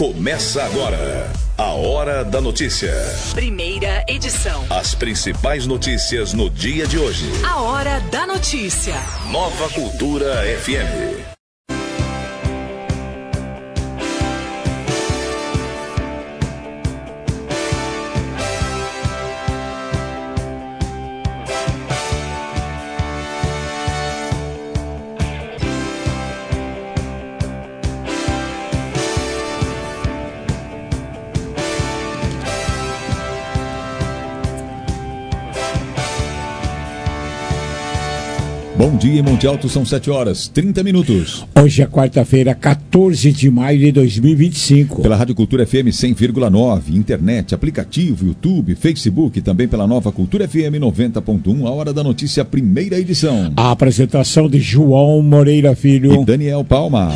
Começa agora a Hora da Notícia. Primeira edição. As principais notícias no dia de hoje. A Hora da Notícia. Nova Cultura FM. Bom dia em Monte Alto, são 7h30. Hoje é quarta-feira, 14 de maio de 2025. Pela Rádio Cultura FM 100,9, internet, aplicativo, YouTube, Facebook, também pela Nova Cultura FM 90.1, a Hora da Notícia, primeira edição. A apresentação de João Moreira Filho e Daniel Palma.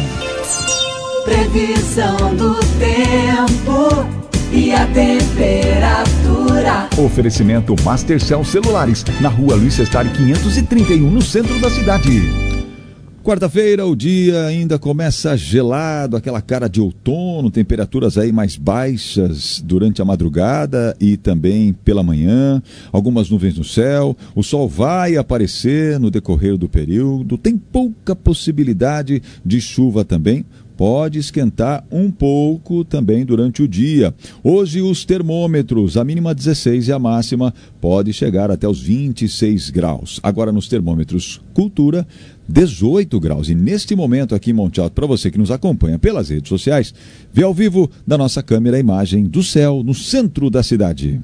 Previsão do tempo e a temperatura. Oferecimento Mastercell Celulares, na rua Luiz Sestari 531, no centro da cidade. Quarta-feira, o dia ainda começa gelado, aquela cara de outono, temperaturas aí mais baixas durante a madrugada e também pela manhã, algumas nuvens no céu, o sol vai aparecer no decorrer do período, tem pouca possibilidade de chuva também. Pode esquentar um pouco também durante o dia. Hoje os termômetros, a mínima 16 e a máxima pode chegar até os 26 graus. Agora nos termômetros Cultura, 18 graus. E neste momento aqui em Monte Alto, para você que nos acompanha pelas redes sociais, vê ao vivo da nossa câmera a imagem do céu no centro da cidade.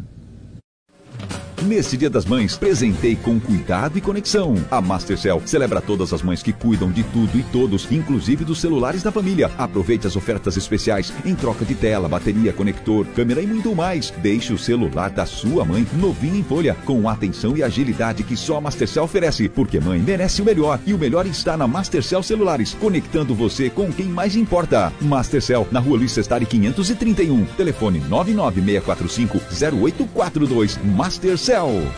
Neste Dia das Mães, presentei com cuidado e conexão. A Mastercell celebra todas as mães que cuidam de tudo e todos, inclusive dos celulares da família. Aproveite as ofertas especiais em troca de tela, bateria, conector, câmera e muito mais. Deixe o celular da sua mãe novinho em folha, com atenção e agilidade que só a Mastercell oferece, porque mãe merece o melhor, e o melhor está na Mastercell Celulares, conectando você com quem mais importa. Mastercell, na rua Luiz Sestari 531, telefone 996450842. Mastercell.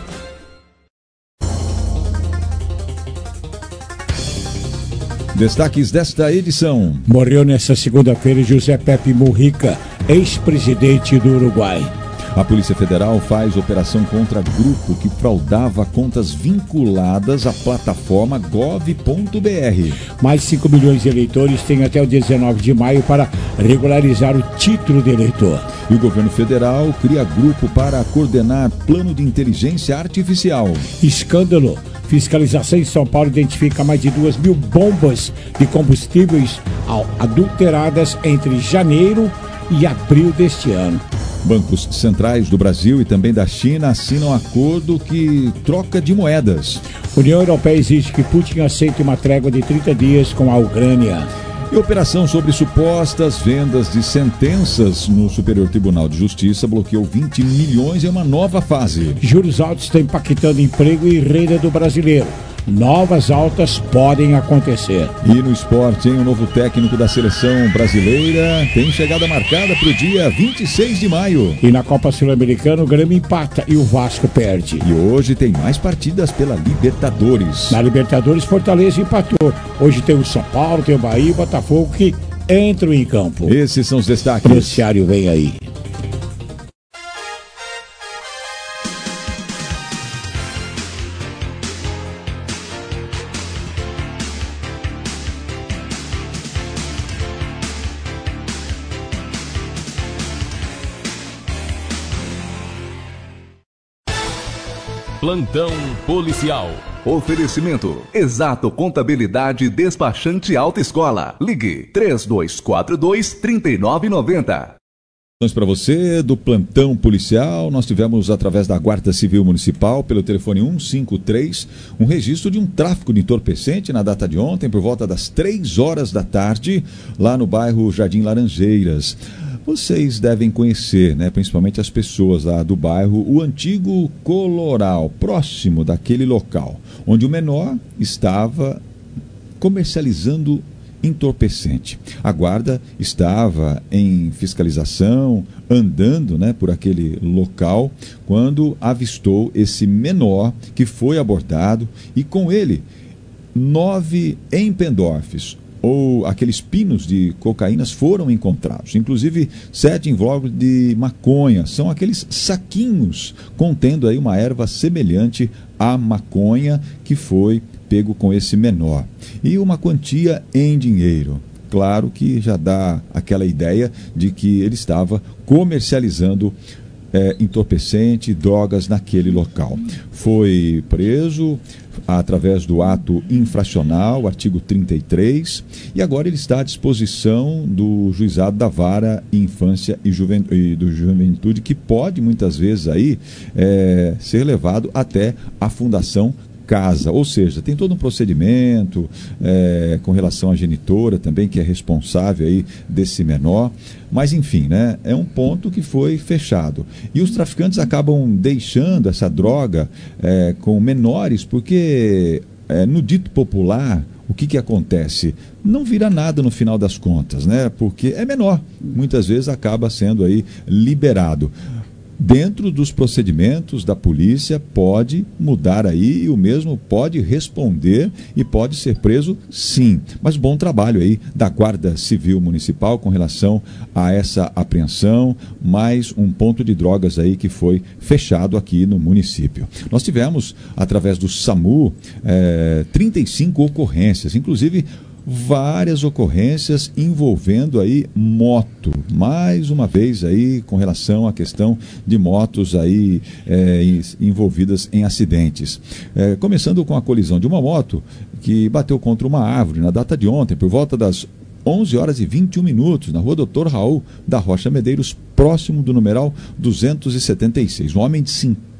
Destaques desta edição. Morreu nesta segunda-feira José Pepe Mujica, ex-presidente do Uruguai. A Polícia Federal faz operação contra grupo que fraudava contas vinculadas à plataforma gov.br. Mais de 5 milhões de eleitores têm até o 19 de maio para regularizar o título de eleitor. E o governo federal cria grupo para coordenar plano de inteligência artificial. Escândalo. Fiscalização em São Paulo identifica mais de 2.000 bombas de combustíveis adulteradas entre janeiro e abril deste ano. Bancos centrais do Brasil e também da China assinam acordo que troca de moedas. União Europeia exige que Putin aceite uma trégua de 30 dias com a Ucrânia. E operação sobre supostas vendas de sentenças no Superior Tribunal de Justiça bloqueou 20 milhões em uma nova fase. Juros altos estão impactando emprego e renda do brasileiro. Novas altas podem acontecer. E no esporte, o novo técnico da seleção brasileira tem chegada marcada para o dia 26 de maio. E na Copa Sul-Americana, o Grêmio empata e o Vasco perde. E hoje tem mais partidas pela Libertadores. Na Libertadores, Fortaleza empatou. Hoje tem o São Paulo, tem o Bahia e o Botafogo que entram em campo. Esses são os destaques. O noticiário vem aí. Plantão policial. Oferecimento: Exato Contabilidade Despachante Alta Escola. Ligue 3242-3990. Para você do plantão policial, nós tivemos através da Guarda Civil Municipal, pelo telefone 153, um registro de um tráfico de entorpecente na data de ontem, por volta das 3 horas da tarde, lá no bairro Jardim Laranjeiras. Vocês devem conhecer, né, principalmente as pessoas lá do bairro, o antigo Coloral, próximo daquele local, onde o menor estava comercializando entorpecente. A guarda estava em fiscalização, andando, né, por aquele local, quando avistou esse menor que foi abordado e com ele 9 empendorfes, ou aqueles pinos de cocaínas foram encontrados. Inclusive 7 envolventes de maconha. São aqueles saquinhos contendo aí uma erva semelhante à maconha que foi pego com esse menor. E uma quantia em dinheiro. Claro que já dá aquela ideia de que ele estava comercializando entorpecente, drogas naquele local. Foi preso através do ato infracional, artigo 33, e agora ele está à disposição do juizado da vara infância e do juventude, que pode muitas vezes aí ser levado até a Fundação Casa, ou seja, tem todo um procedimento com relação à genitora também, que é responsável aí desse menor, mas enfim, né, é um ponto que foi fechado. E os traficantes acabam deixando essa droga com menores, porque no dito popular, o que acontece? Não vira nada no final das contas, né, porque é menor, muitas vezes acaba sendo aí liberado. Dentro dos procedimentos da polícia pode mudar aí e o mesmo pode responder e pode ser preso, sim. Mas bom trabalho aí da Guarda Civil Municipal com relação a essa apreensão, mais um ponto de drogas aí que foi fechado aqui no município. Nós tivemos, através do SAMU, 35 ocorrências, inclusive várias ocorrências envolvendo aí moto, mais uma vez aí com relação à questão de motos aí envolvidas em acidentes. Começando com a colisão de uma moto que bateu contra uma árvore na data de ontem, por volta das 11 horas e 21 minutos, na rua Dr. Raul da Rocha Medeiros, próximo do numeral 276. Um homem de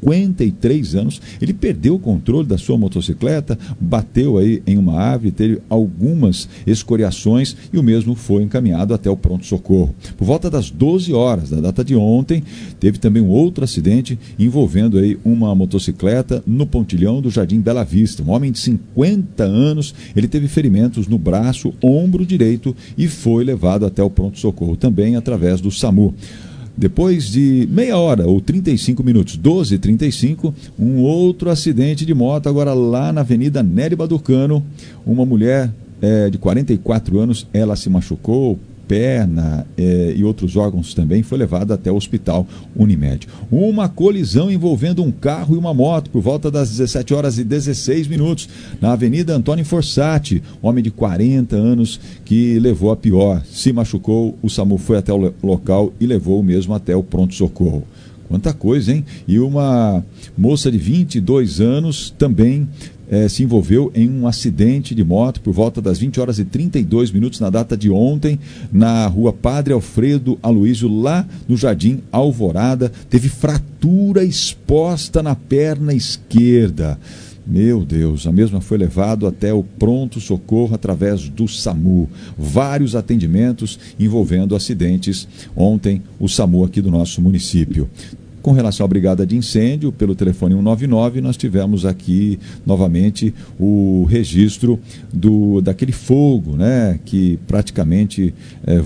53 anos, ele perdeu o controle da sua motocicleta, bateu aí em uma árvore, teve algumas escoriações e o mesmo foi encaminhado até o pronto-socorro. Por volta das 12 horas da data de ontem, teve também um outro acidente envolvendo aí uma motocicleta no pontilhão do Jardim Bela Vista. Um homem de 50 anos, ele teve ferimentos no braço, ombro direito e foi levado até o pronto-socorro, também através do SAMU. Depois de meia hora ou 35 minutos, 12h35, um outro acidente de moto, agora lá na Avenida Nery Baducano. Uma mulher de 44 anos, ela se machucou, perna e outros órgãos também, foi levada até o Hospital Unimed. Uma colisão envolvendo um carro e uma moto por volta das 17 horas e 16 minutos na Avenida Antônio Fossati. Homem de 40 anos que levou a pior, se machucou, o SAMU foi até o local e levou o mesmo até o pronto-socorro. Quanta coisa, hein? E uma moça de 22 anos também se envolveu em um acidente de moto por volta das 20 horas e 32 minutos na data de ontem, na rua Padre Alfredo Aloísio, lá no Jardim Alvorada. Teve fratura exposta na perna esquerda. Meu Deus, a mesma foi levado até o pronto-socorro através do SAMU. Vários atendimentos envolvendo acidentes ontem, o SAMU aqui do nosso município. Com relação à brigada de incêndio, pelo telefone 199, nós tivemos aqui novamente o registro daquele fogo, né, que praticamente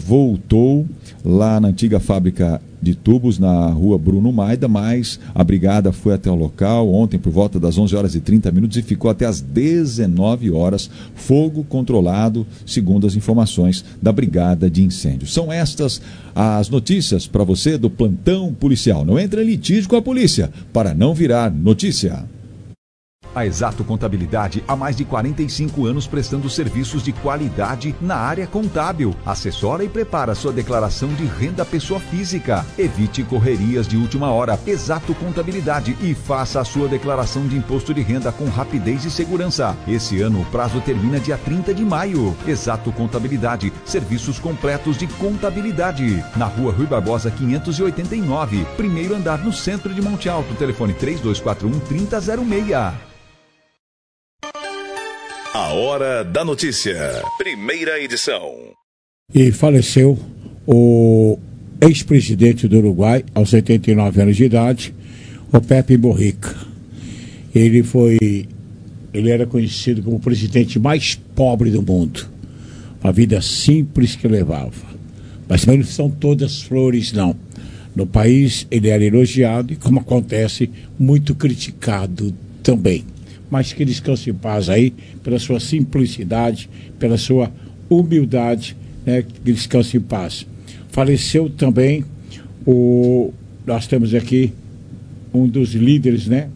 voltou lá na antiga fábrica de tubos na rua Bruno Maida, mas a brigada foi até o local ontem por volta das 11 horas e 30 minutos e ficou até as 19 horas, fogo controlado, segundo as informações da brigada de incêndio. São estas as notícias para você do plantão policial. Não entre em litígio com a polícia para não virar notícia. A Exato Contabilidade há mais de 45 anos prestando serviços de qualidade na área contábil. Assessora e prepara sua declaração de renda pessoa física. Evite correrias de última hora. Exato Contabilidade e faça a sua declaração de imposto de renda com rapidez e segurança. Esse ano o prazo termina dia 30 de maio. Exato Contabilidade, serviços completos de contabilidade. Na rua Rui Barbosa 589, primeiro andar no centro de Monte Alto. Telefone 3241-3006. A Hora da Notícia, primeira edição. E faleceu o ex-presidente do Uruguai, aos 89 anos de idade, o Pepe Mujica. Ele era conhecido como o presidente mais pobre do mundo. Uma vida simples que levava. Mas não são todas flores, não. No país ele era elogiado e, como acontece, muito criticado também. Mas que descanse em paz aí, pela sua simplicidade, pela sua humildade, né, que descanse em paz. Faleceu também nós temos aqui um dos líderes, né?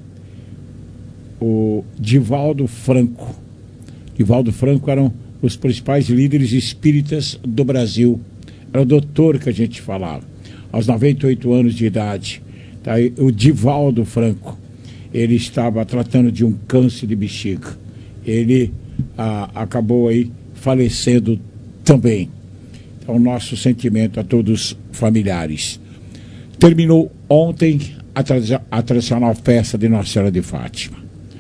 O Divaldo Franco. Divaldo Franco era os principais líderes espíritas do Brasil. Era o doutor que a gente falava, aos 98 anos de idade. Tá aí, o Divaldo Franco. Ele estava tratando de um câncer de bexiga. Ele acabou aí falecendo também. Então, nosso sentimento a todos os familiares. Terminou ontem a tradicional festa de Nossa Senhora de Fátima.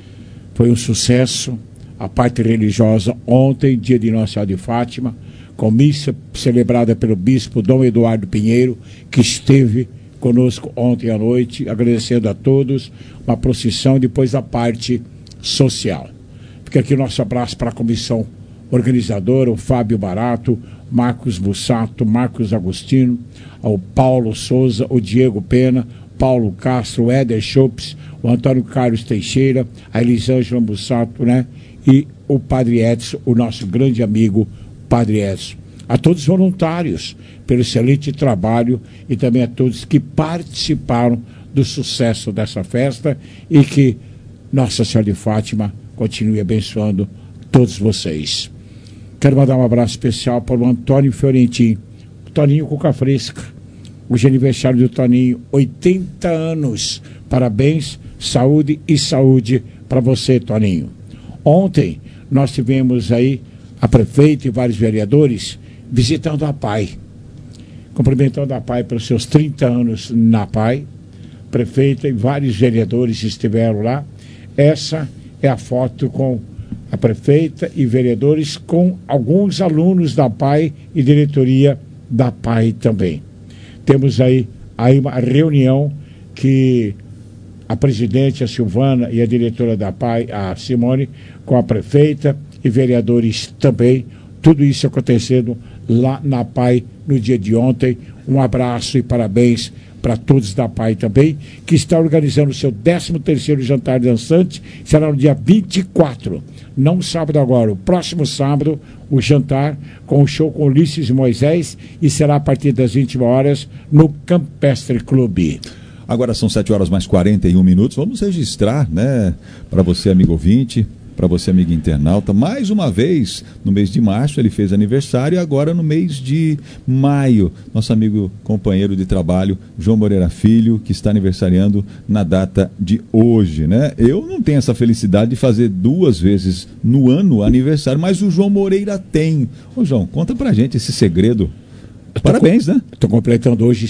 Foi um sucesso. A parte religiosa ontem, dia de Nossa Senhora de Fátima, com missa celebrada pelo bispo Dom Eduardo Pinheiro, que esteve conosco ontem à noite, agradecendo a todos, uma procissão, e depois a parte social. Fica aqui o nosso abraço para a comissão organizadora, o Fábio Barato, Marcos Bussato, Marcos Agostino, ao Paulo Souza, o Diego Pena, Paulo Castro, o Éder Chopes, o Antônio Carlos Teixeira, a Elisângela Bussato, né? E o Padre Edson, o nosso grande amigo Padre Edson. A todos os voluntários pelo excelente trabalho e também a todos que participaram do sucesso dessa festa e que Nossa Senhora de Fátima continue abençoando todos vocês. Quero mandar um abraço especial para o Antônio Fiorentin, Toninho Cuca Fresca. Hoje é aniversário do Toninho, 80 anos. Parabéns, saúde e saúde para você, Toninho. Ontem nós tivemos aí a prefeita e vários vereadores visitando a PAI, cumprimentando a PAI pelos seus 30 anos na PAI. Prefeita e vários vereadores estiveram lá. Essa é a foto com a prefeita e vereadores, com alguns alunos da PAI e diretoria da PAI também. Temos aí uma reunião que a presidente, a Silvana, e a diretora da PAI, a Simone, com a prefeita e vereadores também. Tudo isso acontecendo lá na PAI no dia de ontem. Um abraço e parabéns para todos da PAI também, que está organizando o seu 13º jantar dançante. Será no dia 24, não sábado agora, o próximo sábado, o jantar com o show com Ulisses e Moisés, e será a partir das 20 horas no Campestre Clube. Agora são 7 horas mais 41 minutos. Vamos registrar, né, para você, amigo ouvinte, para você, amigo internauta, mais uma vez, no mês de março ele fez aniversário, e agora no mês de maio, nosso amigo companheiro de trabalho, João Moreira Filho, que está aniversariando na data de hoje, né? Eu não tenho essa felicidade de fazer 2 vezes no ano aniversário, mas o João Moreira tem. Ô João, conta pra gente esse segredo. Parabéns, né? Estou completando hoje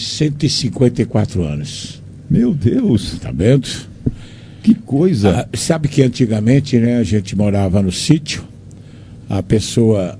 154 anos. Meu Deus! Tá vendo? Que coisa! Sabe que antigamente, né, a gente morava no sítio, a pessoa,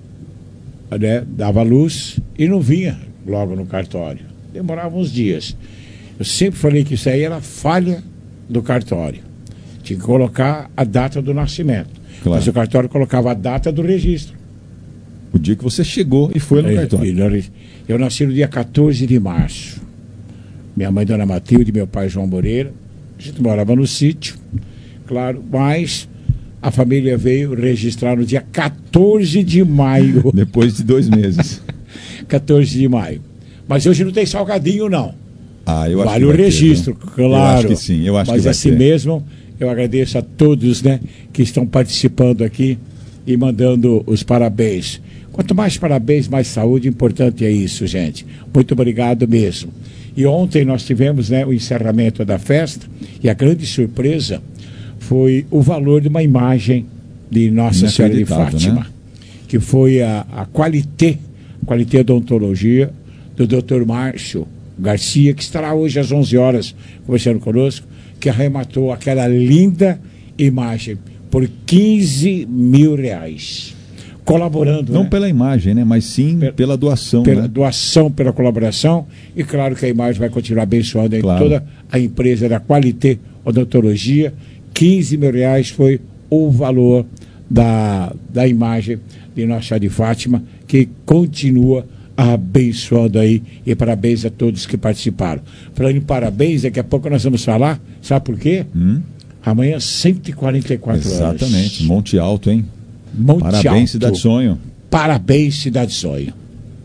né, dava luz e não vinha logo no cartório. Demorava uns dias. Eu sempre falei que isso aí era falha do cartório. Tinha que colocar a data do nascimento. Claro. Mas o cartório colocava a data do registro. O dia que você chegou e foi no cartório. Eu nasci no dia 14 de março. Minha mãe, Dona Matilde, e meu pai, João Moreira. A gente morava no sítio, claro, mas a família veio registrar no dia 14 de maio. Depois de 2 meses. 14 de maio. Mas hoje não tem salgadinho, não. Eu acho vale que o registro, ter, claro. Eu acho que sim, eu acho mas que vai assim ter. Mesmo, eu agradeço a todos, né, que estão participando aqui e mandando os parabéns. Quanto mais parabéns, mais saúde, importante é isso, gente. Muito obrigado mesmo. E ontem nós tivemos, né, o encerramento da festa, e a grande surpresa foi o valor de uma imagem de Nossa Senhora de Fátima, né? Que foi a Qualité Odontologia do Dr. Márcio Garcia, que estará hoje às 11 horas conversando conosco, que arrematou aquela linda imagem por R$15 mil. Colaborando. Não, né, pela imagem, né? Mas sim pela doação. Pela, né? doação, pela colaboração. E claro que a imagem vai continuar abençoando claro. Toda a empresa da Qualité Odontologia. R$15 mil foi o valor da imagem de Nossa Senhora de Fátima, que continua abençoando aí. E parabéns a todos que participaram. Falando em parabéns, daqui a pouco nós vamos falar, sabe por quê? Amanhã 144 anos. Exatamente, Monte Alto, hein? Monte Parabéns, Alto. Cidade Sonho. Parabéns, Cidade Sonho.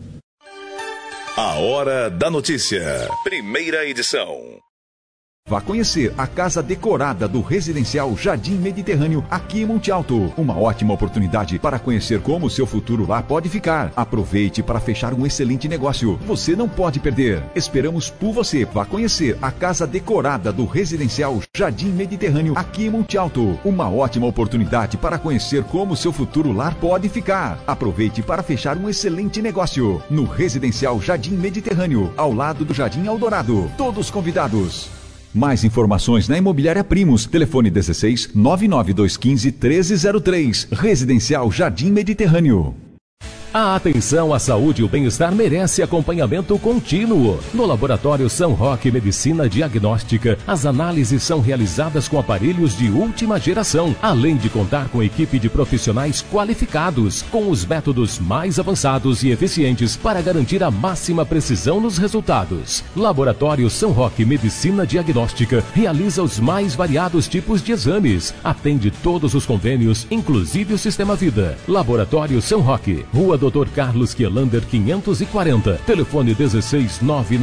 A Hora da Notícia. Primeira edição. Vá conhecer a casa decorada do Residencial Jardim Mediterrâneo, aqui em Monte Alto. Uma ótima oportunidade para conhecer como o seu futuro lá pode ficar. Aproveite para fechar um excelente negócio. Você não pode perder. Esperamos por você. Vá conhecer a casa decorada do Residencial Jardim Mediterrâneo, aqui em Monte Alto. Uma ótima oportunidade para conhecer como o seu futuro lar pode ficar. Aproveite para fechar um excelente negócio. No Residencial Jardim Mediterrâneo, ao lado do Jardim Eldorado. Todos convidados. Mais informações na Imobiliária Primos. Telefone 16 99215 1303. Residencial Jardim Mediterrâneo. A atenção à saúde e o bem-estar merece acompanhamento contínuo. No Laboratório São Roque Medicina Diagnóstica, as análises são realizadas com aparelhos de última geração, além de contar com equipe de profissionais qualificados, com os métodos mais avançados e eficientes para garantir a máxima precisão nos resultados. Laboratório São Roque Medicina Diagnóstica realiza os mais variados tipos de exames, atende todos os convênios, inclusive o Sistema Vida. Laboratório São Roque, Rua Dr. Carlos Quielander 540, telefone 16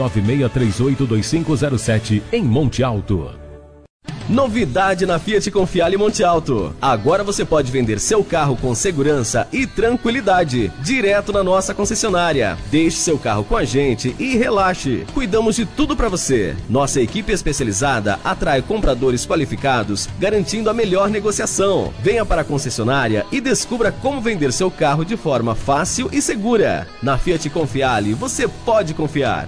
996382507, em Monte Alto. Novidade na Fiat Confiale Monte Alto. Agora você pode vender seu carro com segurança e tranquilidade, direto na nossa concessionária. Deixe seu carro com a gente e relaxe. Cuidamos de tudo para você. Nossa equipe especializada atrai compradores qualificados, garantindo a melhor negociação. Venha para a concessionária e descubra como vender seu carro de forma fácil e segura. Na Fiat Confiale, você pode confiar.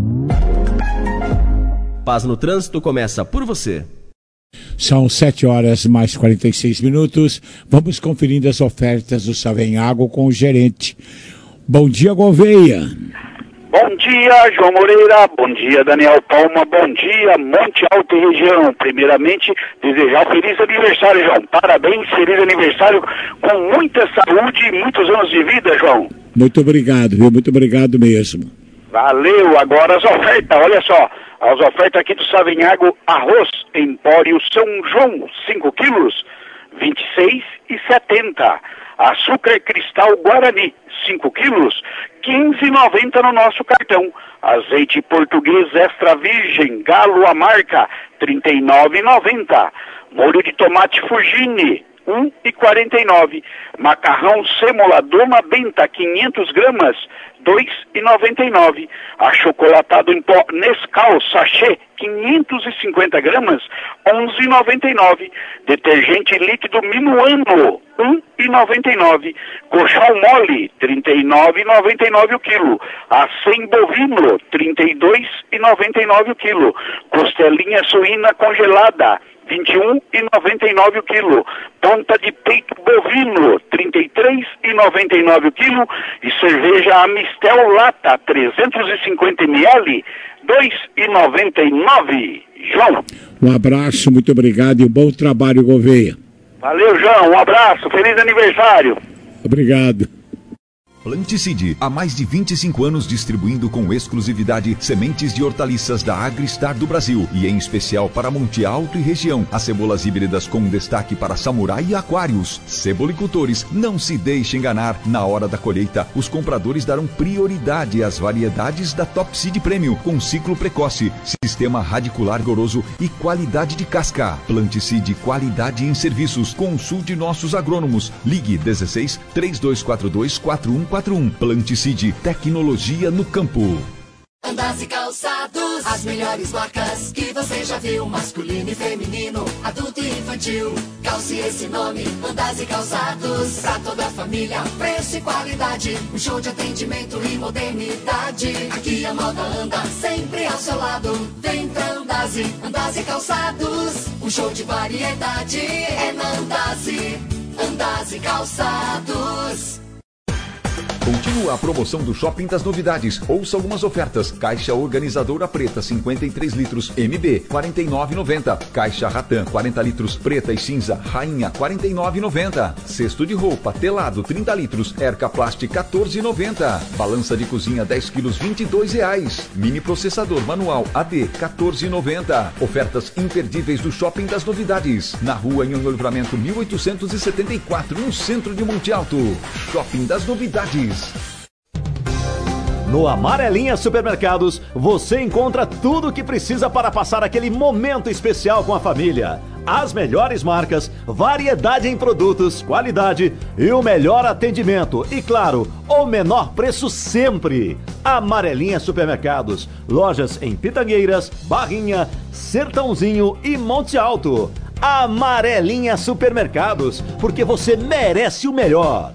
Paz no Trânsito começa por você. São 7 horas mais 46 minutos. Vamos conferindo as ofertas do Savenhago com o gerente. Bom dia, Gouveia. Bom dia, João Moreira. Bom dia, Daniel Palma. Bom dia, Monte Alto e região. Primeiramente, desejar um feliz aniversário, João. Parabéns, feliz aniversário, com muita saúde e muitos anos de vida, João. Muito obrigado, viu? Muito obrigado mesmo. Valeu. Agora as ofertas, olha só. As ofertas aqui do Savenhago: arroz Empório São João, 5 quilos, R$ 26,70. Açúcar Cristal Guarani, 5 quilos, R$ 15,90 no nosso cartão. Azeite português extra virgem, Galo a marca, R$ 39,90. Molho de tomate Fugini, R$ 1,49. Macarrão Sêmola Dona Benta, 500 gramas, R$ 2,99. Achocolatado em pó Nescau Sachê, 550 gramas, R$ 11,99. Detergente líquido Minuano, R$ 1,99. Colchão mole, R$ 39,99 o quilo. Acém bovino, R$ 32,99 o quilo. Costelinha suína congelada, R$ 21,99 o quilo. Ponta de peito bovino, R$ 33,99 o quilo. E cerveja Amistel Lata, 350 ml, R$ 2,99. João. Um abraço, muito obrigado e um bom trabalho, Gouveia. Valeu, João. Um abraço. Feliz aniversário. Obrigado. Planticide, há mais de 25 anos distribuindo com exclusividade sementes de hortaliças da Agristar do Brasil e em especial para Monte Alto e região. As cebolas híbridas com destaque para Samurai e Aquários. Cebolicultores, não se deixe enganar. Na hora da colheita, os compradores darão prioridade às variedades da Top Seed Premium com ciclo precoce, sistema radicular goroso e qualidade de casca. Planticide, qualidade em serviços. Consulte nossos agrônomos. Ligue 16 3242 4141. Planticide, tecnologia no campo. Andas e Calçados, as melhores marcas que você já viu, masculino e feminino, adulto e infantil. Calce esse nome, Andas e Calçados, pra toda a família, preço e qualidade, um show de atendimento e modernidade. Aqui a moda anda sempre ao seu lado, vem pra Andas e Calçados, um show de variedade é na Andas e Calçados. Continue Continua a promoção do Shopping das Novidades. Ouça algumas ofertas. Caixa organizadora preta 53 litros MB 49,90. Caixa Ratan 40 litros preta e cinza Rainha 49,90. Cesto de roupa telado 30 litros Erca Plast 14,90. Balança de cozinha 10 quilos R$22. Mini processador manual AD 14,90. Ofertas imperdíveis do Shopping das Novidades. Na rua Nhonhô Livramento 1874, no centro de Monte Alto. Shopping das Novidades. No Amarelinha Supermercados, você encontra tudo o que precisa para passar aquele momento especial com a família. As melhores marcas, variedade em produtos, qualidade e o melhor atendimento. E claro, o menor preço sempre. Amarelinha Supermercados. Lojas em Pitangueiras, Barrinha, Sertãozinho e Monte Alto. Amarelinha Supermercados, porque você merece o melhor.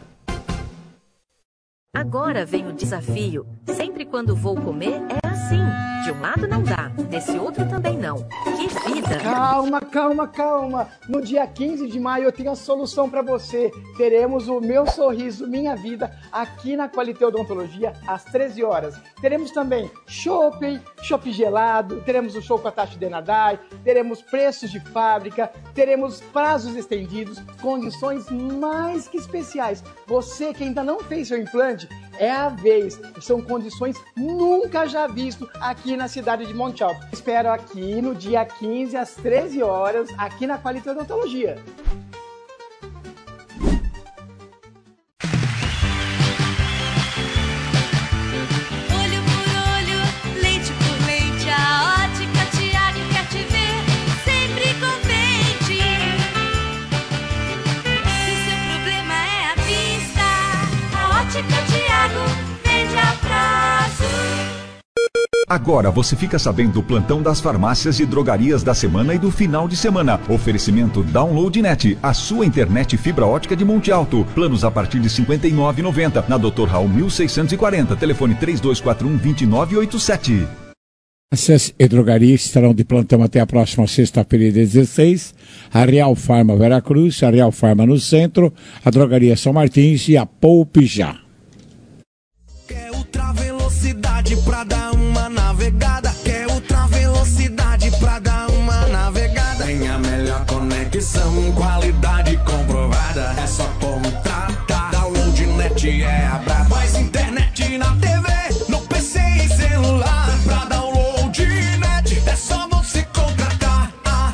Agora vem o desafio. Sempre quando vou comer é assim. De um lado não dá, desse outro também não. Que vida! Calma. No dia 15 de maio eu tenho a solução para você. Teremos o Meu Sorriso, Minha Vida aqui na Qualité Odontologia às 13 horas. Teremos também chopp gelado, teremos o show com a Tati Denadai, teremos preços de fábrica, teremos prazos estendidos, condições mais que especiais. Você que ainda não fez seu implante, é a vez. São condições nunca já visto aqui na cidade de Monte Alto. Espero aqui no dia 15 às 13 horas, aqui na Qualité Odontologia. Olho por olho, leite por leite, a Ótica Tiago quer te ver sempre contente. Se o seu problema é a vista, a Ótica Tiago vende a prazo. Agora você fica sabendo do plantão das farmácias e drogarias da semana e do final de semana. Oferecimento DownloadNet, a sua internet fibra ótica de Monte Alto. Planos a partir de R$ 59,90. Na Dr. Raul 1640, telefone 3241-2987. Farmácias e drogarias estarão de plantão até a próxima sexta-feira, 16. A Real Farma Veracruz, a Real Farma no centro, a Drogaria São Martins e a Poupe Já. Quer ultra velocidade pra dar uma navegada? Quer ultra velocidade pra dar uma navegada? Tem a melhor conexão, qualidade comprovada. É só contratar. DownloadNet é a braba. Mais internet na TV, no PC e celular. Pra DownloadNet é só você contratar.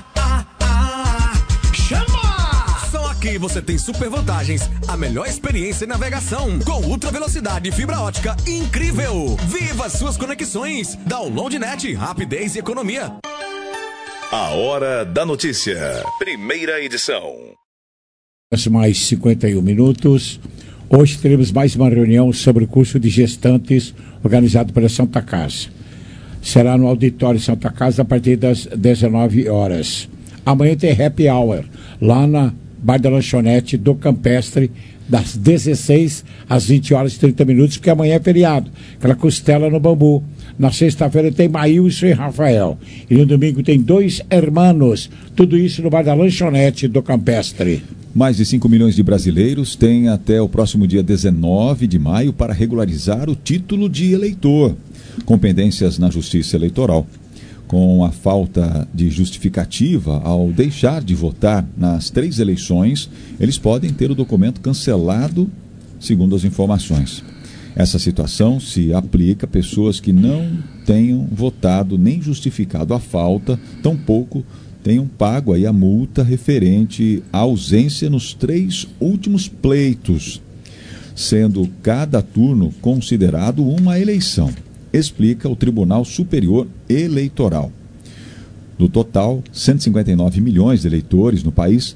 Chama! Só aqui você tem super vantagens. A melhor experiência em navegação com ultra velocidade e fibra ótica incrível. Viva suas conexões. DownloadNet, rapidez e economia. A Hora da Notícia. Primeira edição. Mais 51 minutos. Hoje teremos mais uma reunião sobre o curso de gestantes organizado pela Santa Casa. Será no auditório Santa Casa a partir das 19 horas. Amanhã tem happy hour lá na Bar da Lanchonete do Campestre, das 16 às 20 horas e 30 minutos, porque amanhã é feriado. Aquela costela no bambu. Na sexta-feira tem Maílson e Rafael. E no domingo tem 2 hermanos. Tudo isso no Bar da Lanchonete do Campestre. Mais de 5 milhões de brasileiros têm até o próximo dia 19 de maio para regularizar o título de eleitor, com pendências na Justiça Eleitoral. Com a falta de justificativa ao deixar de votar nas 3 eleições, eles podem ter o documento cancelado, segundo as informações. Essa situação se aplica a pessoas que não tenham votado nem justificado a falta, tampouco tenham pago aí a multa referente à ausência nos 3 últimos pleitos, sendo cada turno considerado uma eleição, explica o Tribunal Superior Eleitoral. Do total, 159 milhões de eleitores no país,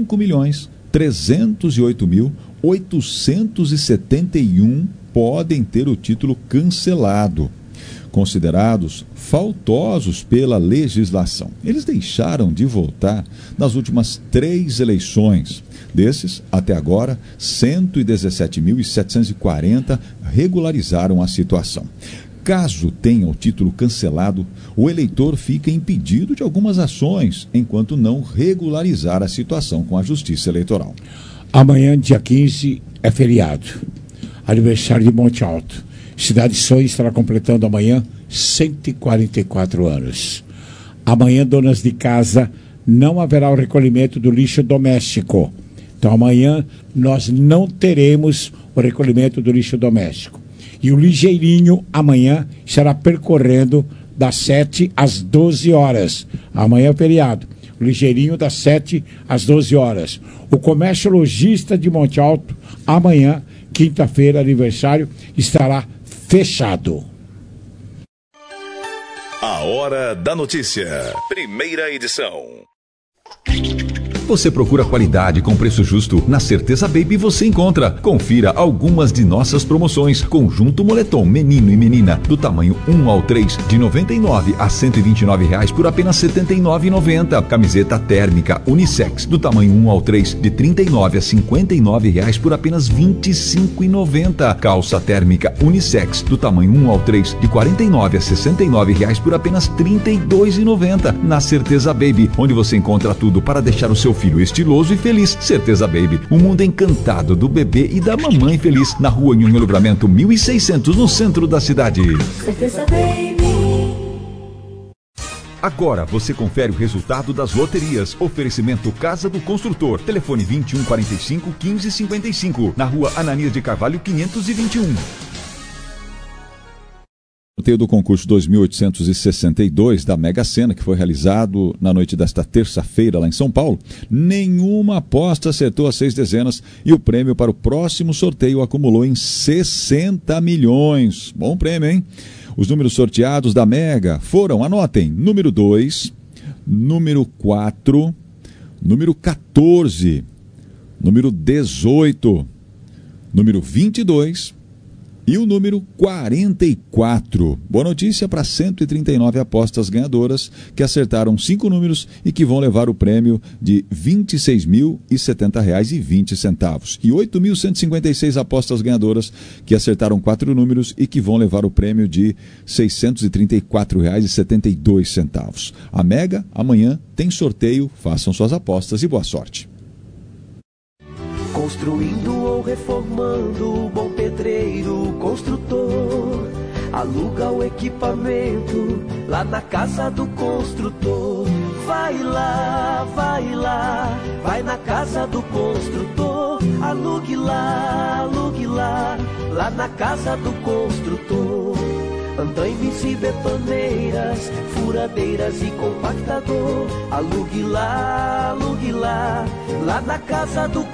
5.308.871 podem ter o título cancelado, considerados faltosos pela legislação. Eles deixaram de votar nas últimas 3 eleições. Desses, até agora, 117.740 regularizaram a situação. Caso tenha o título cancelado, o eleitor fica impedido de algumas ações, enquanto não regularizar a situação com a Justiça Eleitoral. Amanhã, dia 15, é feriado. aniversário de Monte Alto. Cidade Sonho estará completando amanhã 144 anos. Amanhã, donas de casa, não haverá o recolhimento do lixo doméstico. Então amanhã nós não teremos o recolhimento do lixo doméstico. E o ligeirinho amanhã estará percorrendo das 7 às 12 horas. Amanhã é feriado. O ligeirinho das 7 às 12 horas. O comércio lojista de Monte Alto, amanhã, quinta-feira, aniversário, estará fechado. A Hora da Notícia. Primeira edição. Você procura qualidade com preço justo? Na Certeza Baby você encontra. Confira algumas de nossas promoções. Conjunto moletom menino e menina do tamanho 1 ao 3 de R$ 99 a R$ 129 por apenas R$ 79,90. Camiseta térmica unissex do tamanho 1 ao 3 de R$ 39 a R$ 59 por apenas R$ 25,90. Calça térmica unissex do tamanho 1 ao 3 de R$ 49 a R$ 69 por apenas R$ 32,90. Na Certeza Baby, onde você encontra tudo para deixar o seu filho estiloso e feliz. Certeza Baby, um mundo encantado do bebê e da mamãe feliz. Na rua Nhonho Livramento 1600, no centro da cidade. Certeza Baby. Agora você confere o resultado das loterias. Oferecimento Casa do Construtor. Telefone 2145 1555. Na rua Ananias de Carvalho 521. Sorteio do concurso 2862 da Mega Sena, que foi realizado na noite desta terça-feira lá em São Paulo. Nenhuma aposta acertou as 6 dezenas e o prêmio para o próximo sorteio acumulou em 60 milhões. Bom prêmio, hein? Os números sorteados da Mega foram, anotem, número 2, número 4, número 14, número 18, número 22 e o número 44. Boa notícia para 139 apostas ganhadoras que acertaram 5 números e que vão levar o prêmio de R$ 26.070,20. E 8.156 apostas ganhadoras que acertaram 4 números e que vão levar o prêmio de R$ 634,72. A Mega, amanhã, tem sorteio. Façam suas apostas e boa sorte. Construindo ou reformando, bom pedreiro, construtor, aluga o equipamento lá na casa do construtor. Vai lá, vai na casa do construtor, alugue lá, lá na casa do construtor. Andaimes e betoneiras, furadeiras e compactador. Alugue lá, lá na casa do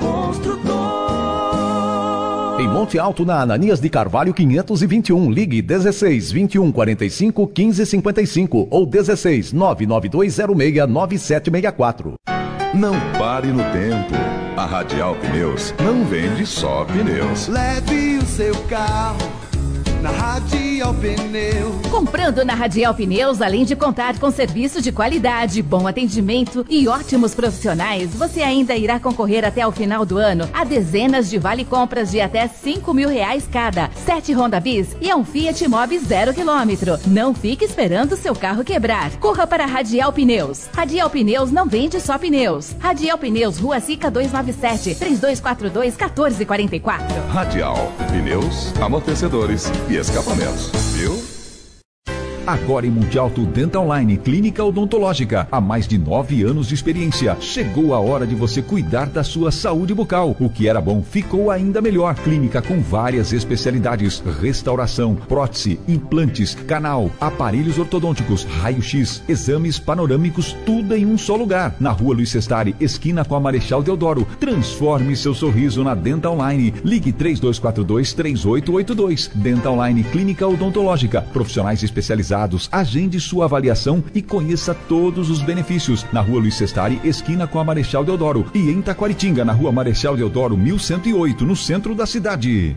construtor. Em Monte Alto, na Ananias de Carvalho 521, ligue 16 21 45 15 55 ou 16 99206 9764. Não pare no tempo. A Radial Pneus não vende só pneus. Leve o seu carro na Radial Pneus. Comprando na Radial Pneus, além de contar com serviço de qualidade, bom atendimento e ótimos profissionais, você ainda irá concorrer até o final do ano a dezenas de vale-compras de até R$5.000 cada, 7 Honda Bis e um Fiat Mobi 0 km. Não fique esperando seu carro quebrar. Corra para a Radial Pneus. Radial Pneus não vende só pneus. Radial Pneus, Rua Sica 297, 3242-1444. Radial Pneus, amortecedores e escapamentos, viu? Agora em Monte Alto Dental Line, clínica odontológica. Há mais de 9 anos de experiência. Chegou a hora de você cuidar da sua saúde bucal. O que era bom ficou ainda melhor. Clínica com várias especialidades: restauração, prótese, implantes, canal, aparelhos ortodônticos, raio-x, exames panorâmicos, tudo em um só lugar. Na rua Luiz Sestari, esquina com a Marechal Deodoro. Transforme seu sorriso na Dental Line. Ligue 3242-3882. Dental Line, clínica odontológica. Profissionais especializados. Agende sua avaliação e conheça todos os benefícios. Na rua Luiz Sestari, esquina com a Marechal Deodoro. E em Taquaritinga, na rua Marechal Deodoro 1108, no centro da cidade.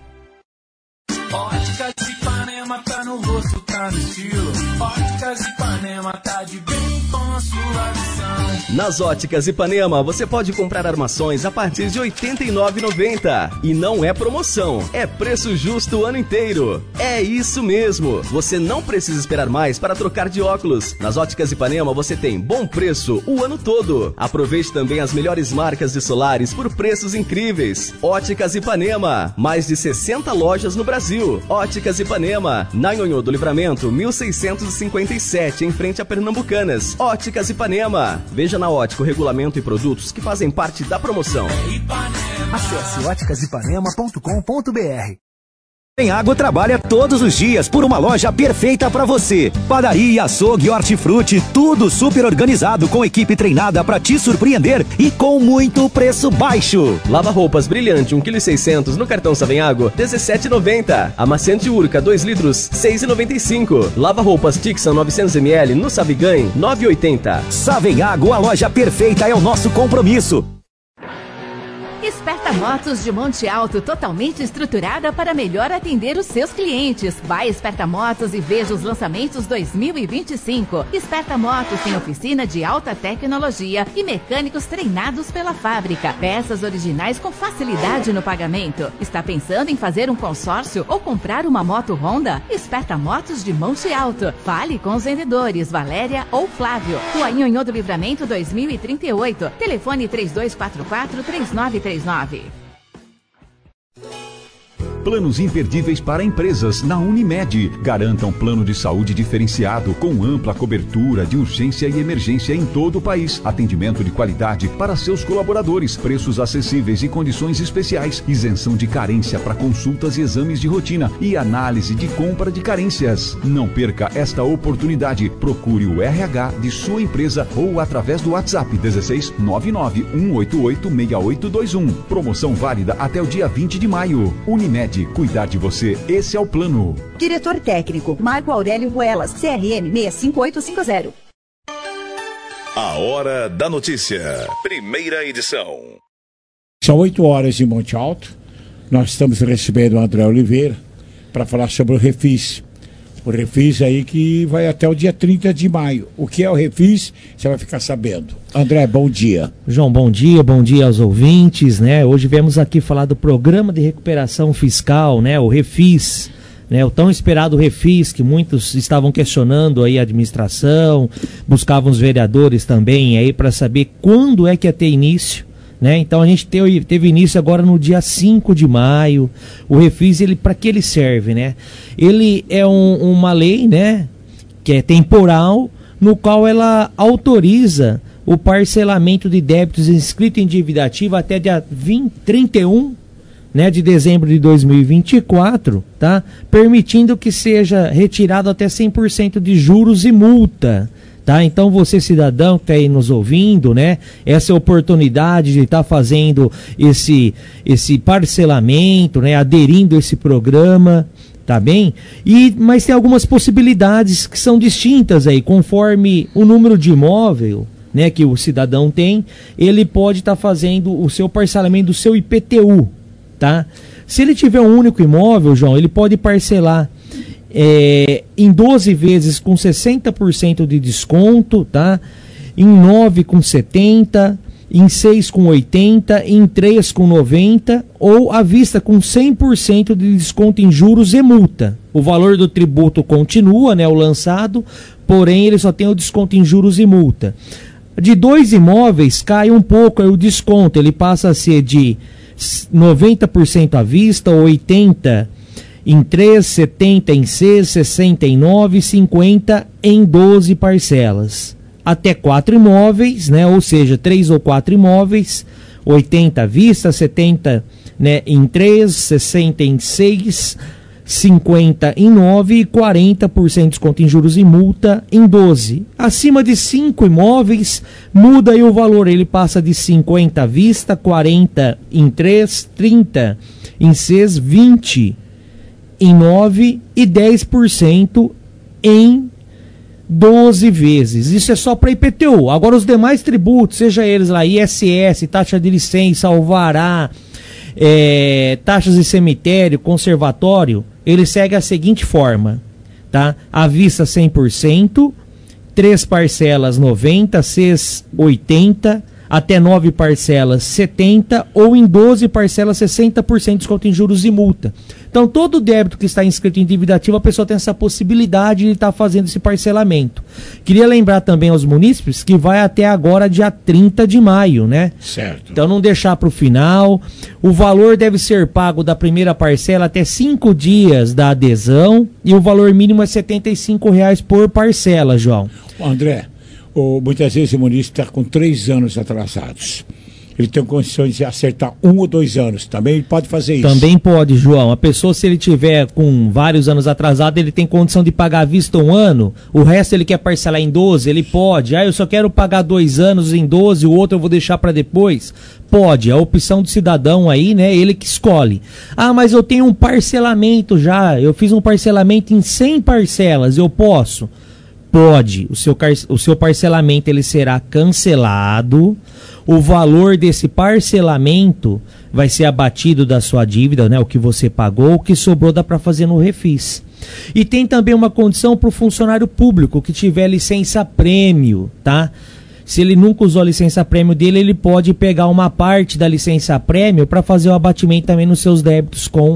Óticas Ipanema, tá no rosto, tá no estilo. Óticas Ipanema, tá de bem com a sua visão. Nas Óticas Ipanema, você pode comprar armações a partir de R$ 89,90. E não é promoção, é preço justo o ano inteiro. É isso mesmo, você não precisa esperar mais para trocar de óculos. Nas Óticas Ipanema você tem bom preço o ano todo. Aproveite também as melhores marcas de solares por preços incríveis. Óticas Ipanema, mais de 60 lojas no Brasil. Óticas Ipanema, na Nhonhô do Livramento, 1657, em frente a Pernambucanas. Óticas Ipanema. Veja na Ótica o regulamento e produtos que fazem parte da promoção. Acesse óticasipanema.com.br. Savenhago trabalha todos os dias por uma loja perfeita para você. Padaria, açougue, hortifruti, tudo super organizado com equipe treinada para te surpreender e com muito preço baixo. Lava roupas brilhante 1,6 kg no cartão Savenhago, R$ 17,90. Amaciante Urca 2 litros, R$ 6,95. Lava roupas Tixan 900 ml no Savigan, R$ 9,80. Savenhago, a loja perfeita é o nosso compromisso. Esperta Motos de Monte Alto, totalmente estruturada para melhor atender os seus clientes. Vai Esperta Motos e veja os lançamentos 2025. Esperta Motos tem oficina de alta tecnologia e mecânicos treinados pela fábrica. Peças originais com facilidade no pagamento. Está pensando em fazer um consórcio ou comprar uma moto Honda? Esperta Motos de Monte Alto. Fale com os vendedores Valéria ou Flávio. Rua Nhonhô do Livramento 2038. Telefone 3244-3939. Planos imperdíveis para empresas na Unimed. Garanta um plano de saúde diferenciado com ampla cobertura de urgência e emergência em todo o país. Atendimento de qualidade para seus colaboradores. Preços acessíveis e condições especiais. Isenção de carência para consultas e exames de rotina e análise de compra de carências. Não perca esta oportunidade. Procure o RH de sua empresa ou através do WhatsApp 16 99 188 6821. Promoção válida até o dia 20 de maio. Unimed. Cuidar de você, esse é o plano. Diretor técnico, Marco Aurélio Ruelas, CRM 65850. A Hora da Notícia, primeira edição. São 8 horas em Monte Alto. Nós estamos recebendo o André Oliveira para falar sobre o Refis. O Refis aí que vai até o dia 30 de maio. O que é o Refis, você vai ficar sabendo. André, bom dia. João, bom dia aos ouvintes, né? Hoje viemos aqui falar do Programa de Recuperação Fiscal, né? O Refis, né? O tão esperado Refis, que muitos estavam questionando aí a administração, buscavam os vereadores também aí para saber quando é que ia ter início. Né? Então a gente teve início agora no dia 5 de maio. O Refis, para que ele serve? Né? Ele é uma lei, né, que é temporal, no qual ela autoriza o parcelamento de débitos inscritos em dívida ativa até dia 31, né, de dezembro de 2024, tá? Permitindo que seja retirado até 100% de juros e multa. Tá? Então você, cidadão que está aí nos ouvindo, né? Essa oportunidade de estar fazendo esse parcelamento, né? Aderindo a esse programa, tá bem? Mas tem algumas possibilidades que são distintas aí, conforme o número de imóvel, né, que o cidadão tem, ele pode estar fazendo o seu parcelamento do seu IPTU, tá? Se ele tiver um único imóvel, João, ele pode parcelar em 12 vezes com 60% de desconto, tá? Em 9 com 70%, em 6 com 80%, em 3 com 90%, ou à vista com 100% de desconto em juros e multa. O valor do tributo continua, né, o lançado, porém ele só tem o desconto em juros e multa. De 2 imóveis cai um pouco aí o desconto, ele passa a ser de 90% à vista, 80% em 3, 70 em 6, 69, 50 em 12 parcelas. Até 4 imóveis, né? Ou seja, 3 ou 4 imóveis, 80 à vista, 70, né, em 3, 60 em 6, 50 em 9 e 40% de desconto em juros e multa em 12. Acima de 5 imóveis, muda aí o valor, ele passa de 50 à vista, 40 em 3, 30 em 6, 20 em 9 e 10% em 12 vezes. Isso é só para IPTU. Agora os demais tributos, seja eles lá ISS, taxa de licença, alvará, taxas de cemitério, conservatório, ele segue a seguinte forma, tá? À vista 100%, 3 parcelas 90, 6 80, até 9 parcelas 70 ou em 12 parcelas 60% de desconto em juros e multa. Então todo débito que está inscrito em dívida ativa, a pessoa tem essa possibilidade de estar fazendo esse parcelamento. Queria lembrar também aos munícipes que vai até agora dia 30 de maio, né? Certo. Então não deixar para o final. O valor deve ser pago da primeira parcela até 5 dias da adesão e o valor mínimo é R$ 75,00 por parcela, João. André, muitas vezes o munícipe está com 3 anos atrasados. Ele tem condições de acertar 1 ou 2 anos. Também ele pode fazer isso. Também pode, João. A pessoa, se ele tiver com vários anos atrasado, ele tem condição de pagar à vista 1 ano. O resto ele quer parcelar em 12, ele pode. Eu só quero pagar 2 anos em 12, o outro eu vou deixar para depois. Pode. A opção do cidadão aí, né? Ele que escolhe. Mas eu tenho um parcelamento já. Eu fiz um parcelamento em 100 parcelas. Eu posso? Pode. O seu parcelamento ele será cancelado. O valor desse parcelamento vai ser abatido da sua dívida, né? O que você pagou, o que sobrou dá para fazer no refis. E tem também uma condição para o funcionário público que tiver licença prêmio, tá? Se ele nunca usou a licença prêmio dele, ele pode pegar uma parte da licença prêmio para fazer o abatimento também nos seus débitos com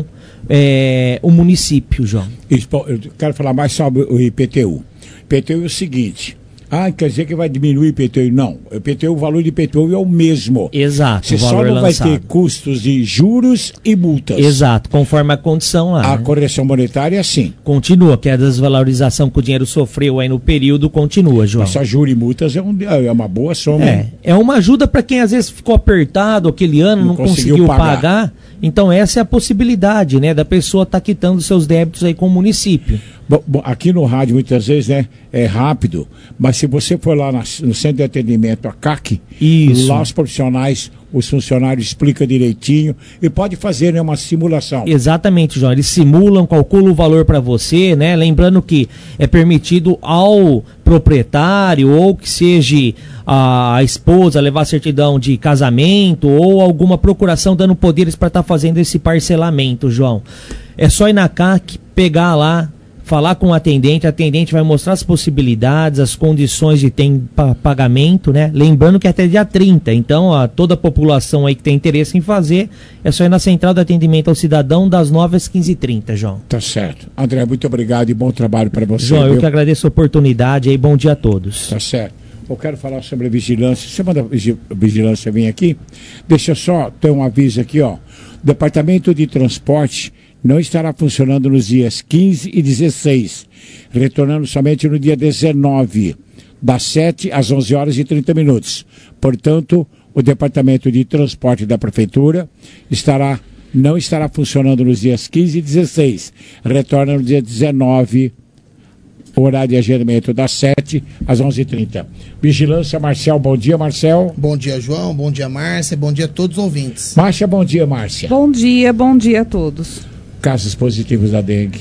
o município, João. Eu quero falar mais sobre o IPTU. IPTU é o seguinte... quer dizer que vai diminuir o IPTU? Não. O IPTU, o valor do IPTU é o mesmo. Exato. Você só não vai ter custos de juros e multas. Exato, conforme a condição lá. A correção monetária, sim. Continua, que a desvalorização que o dinheiro sofreu aí no período continua, João. Mas só juros e multas é uma boa soma. É uma ajuda para quem às vezes ficou apertado aquele ano, não conseguiu pagar. Então essa é a possibilidade, né, da pessoa estar quitando seus débitos aí com o município. Bom, aqui no rádio muitas vezes, né, é rápido, mas se você for lá no centro de atendimento, a CAC, isso, lá os profissionais, os funcionários explicam direitinho e pode fazer, né, uma simulação. Exatamente, João, eles simulam, calculam o valor para você, né, lembrando que é permitido ao proprietário ou que seja a esposa levar certidão de casamento ou alguma procuração dando poderes para estar fazendo esse parcelamento, João. É só ir na CAC, pegar lá, falar com o atendente vai mostrar as possibilidades, as condições de pagamento, né? Lembrando que é até dia 30, então toda a população aí que tem interesse em fazer, é só ir na central de atendimento ao cidadão das 9 às 15h30, João. Tá certo. André, muito obrigado e bom trabalho para você. João, eu que agradeço a oportunidade aí, bom dia a todos. Tá certo. Eu quero falar sobre a vigilância. Você manda a vigilância vir aqui? Deixa só ter um aviso aqui, ó. O Departamento de Transporte não estará funcionando nos dias 15 e 16, retornando somente no dia 19, das 7 às 11 horas e 30 minutos. Portanto, o Departamento de Transporte da Prefeitura não estará funcionando nos dias 15 e 16, retorna no dia 19, horário de agendamento das 7 às 11h30. Vigilância, Marcel. Bom dia, Marcel. Bom dia, João. Bom dia, Márcia. Bom dia a todos os ouvintes. Márcia, bom dia, Márcia. Bom dia a todos. Casos positivos da dengue.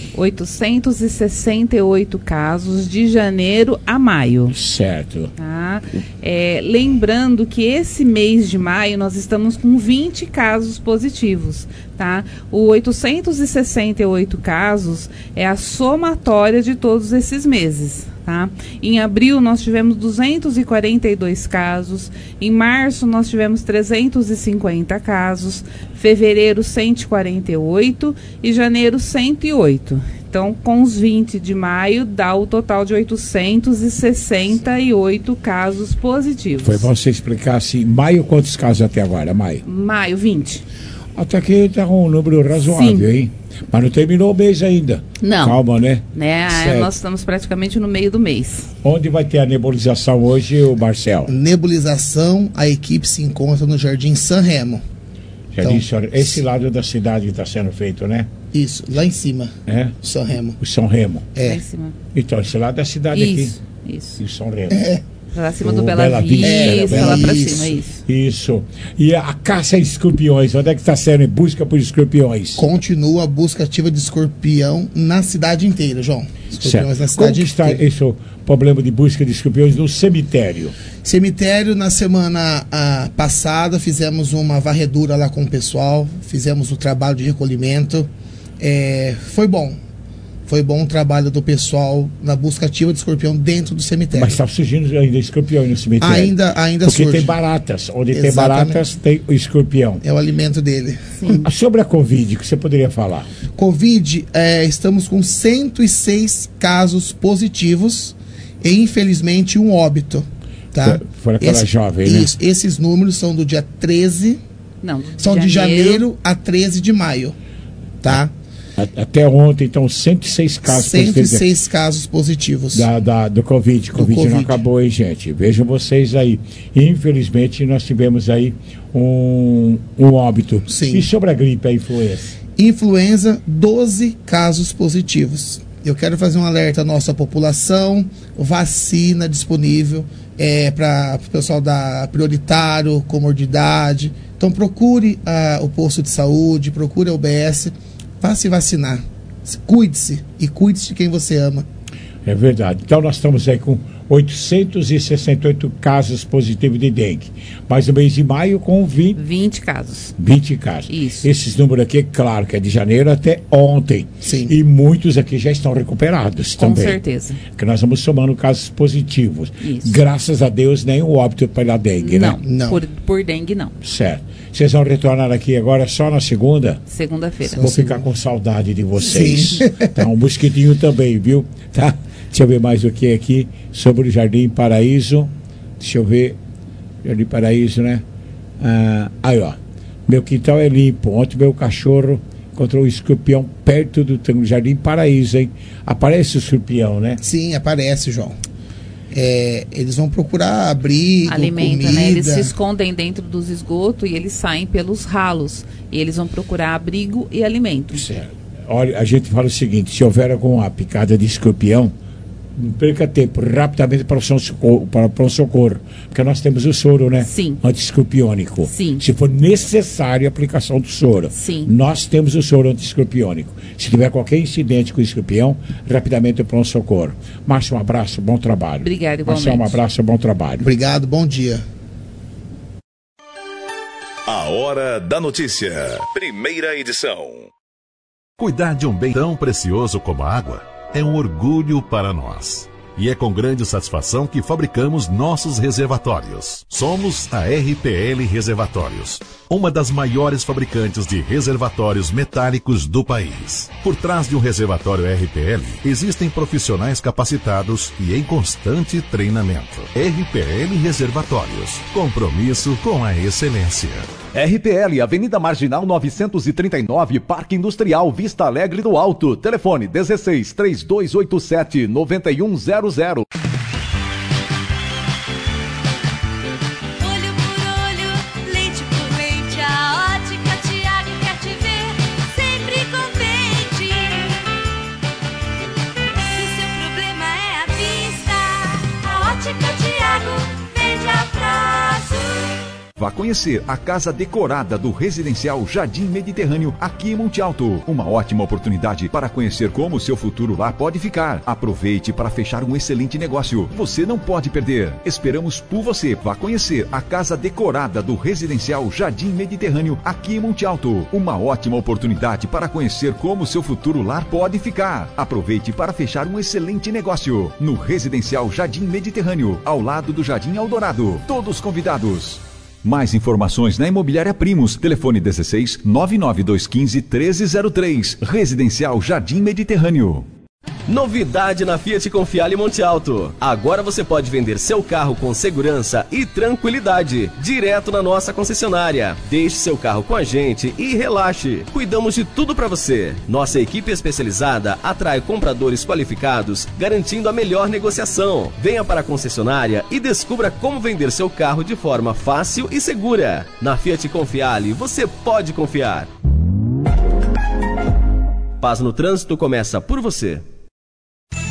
868 casos de janeiro a maio. Certo. Tá? Lembrando que esse mês de maio nós estamos com 20 casos positivos. Tá? O 868 casos é a somatória de todos esses meses. Tá? Em abril nós tivemos 242 casos, em março nós tivemos 350 casos, fevereiro 148 e janeiro 108. Então, com os 20 de maio, dá o total de 868 casos positivos. Foi bom você explicar assim, maio, quantos casos até agora, maio? Maio, 20. Até que está com um número razoável, sim, hein? Mas não terminou o mês ainda. Não. Calma, né? Nós estamos praticamente no meio do mês. Onde vai ter a nebulização hoje, o Marcel? Nebulização, a equipe se encontra no Jardim San Remo. Esse lado da cidade está sendo feito, né? Isso, lá em cima. É? São Remo. O São Remo. É. Lá em cima. Então, esse lado da cidade isso, aqui. Isso. E o São Remo. É. Lá acima do Bela Vista, lá pra cima, isso. Isso. E a caça de escorpiões, onde é que está sendo em busca por escorpiões? Continua a busca ativa de escorpião na cidade inteira, João. Escorpiões na cidade inteira. Como está esse problema de busca de escorpiões no cemitério? Cemitério, na semana passada, fizemos uma varredura lá com o pessoal, fizemos o trabalho de recolhimento. Foi bom. Foi bom o trabalho do pessoal na busca ativa de escorpião dentro do cemitério. Mas está surgindo ainda escorpião no cemitério. Ainda porque surge. Tem baratas. Onde Exatamente. tem baratas, tem o escorpião. É o alimento dele. Sobre a Covid, o que você poderia falar? Covid, estamos com 106 casos positivos e, infelizmente, um óbito. Tá? Foi aquela jovem, né? Isso, esses números são do dia 13... Não, são de janeiro a 13 de maio. Tá? Até ontem, então, 106 casos 106 casos positivos. Do Covid. Covid não acabou, hein, gente? Vejam vocês aí. Infelizmente, nós tivemos aí um óbito. Sim. E sobre a gripe, a influenza? Influenza, 12 casos positivos. Eu quero fazer um alerta à nossa população. Vacina disponível para o pessoal da prioritário, comorbidade. Então, procure o posto de saúde, procure a UBS. Vá se vacinar, cuide-se e cuide-se de quem você ama. É verdade. Então nós estamos aí com 868 casos positivos de dengue. Mas no mês de maio com 20 casos. 20 casos. Isso. Esses números aqui, claro, que é de janeiro até ontem. Sim. E muitos aqui já estão recuperados com também. Com certeza. Que nós vamos somando casos positivos. Isso. Graças a Deus, nem o óbito pela dengue, não, né? Não. Por dengue, não. Certo. Vocês vão retornar aqui agora só na segunda? Segunda-feira. Vou ficar com saudade de vocês. Sim. Tá, um mosquitinho também, viu? Tá? Deixa eu ver mais o que aqui sobre o Jardim Paraíso. Deixa eu ver. Jardim Paraíso, né? Aí, ó. Meu quintal é limpo. Ontem meu cachorro encontrou um escorpião perto do Jardim Paraíso, hein? Aparece o escorpião, né? Sim, aparece, João. Eles vão procurar abrigo, alimento, comida. né? Eles se escondem dentro dos esgotos e eles saem pelos ralos. E eles vão procurar abrigo e alimento. Certo. Olha, a gente fala o seguinte: se houver alguma picada de escorpião, não perca tempo, rapidamente para o socorro, porque nós temos o soro, né? Sim. Antiescorpiônico. Sim. Se for necessária a aplicação do soro. Sim. Nós temos o soro antiescorpiônico. Se tiver qualquer incidente com o escorpião, rapidamente para o socorro. Márcio, um abraço, bom trabalho. Obrigado, igualmente. Marcelo, um abraço, bom trabalho. Obrigado, bom dia. A Hora da Notícia. Primeira edição. Cuidar de um bem tão precioso como a água é um orgulho para nós. E é com grande satisfação que fabricamos nossos reservatórios. Somos a RPL Reservatórios, uma das maiores fabricantes de reservatórios metálicos do país. Por trás de um reservatório RPL, existem profissionais capacitados e em constante treinamento. RPL Reservatórios, compromisso com a excelência. RPL, Avenida Marginal 939, Parque Industrial Vista Alegre do Alto. Telefone 16 3287 9100. Vá conhecer a casa decorada do residencial Jardim Mediterrâneo, aqui em Monte Alto. Uma ótima oportunidade para conhecer como o seu futuro lá pode ficar. Aproveite para fechar um excelente negócio. Você não pode perder. Esperamos por você. Vá conhecer a casa decorada do residencial Jardim Mediterrâneo, aqui em Monte Alto. Uma ótima oportunidade para conhecer como o seu futuro lar pode ficar. Aproveite para fechar um excelente negócio. No residencial Jardim Mediterrâneo, ao lado do Jardim Eldorado. Todos convidados. Mais informações na Imobiliária Primos. Telefone 16 99215 1303. Residencial Jardim Mediterrâneo. Novidade na Fiat Confiale Monte Alto. Agora você pode vender seu carro com segurança e tranquilidade, direto na nossa concessionária. Deixe seu carro com a gente e relaxe. Cuidamos de tudo para você. Nossa equipe especializada atrai compradores qualificados, garantindo a melhor negociação. Venha para a concessionária e descubra como vender seu carro de forma fácil e segura. Na Fiat Confiale, você pode confiar. Paz no trânsito começa por você.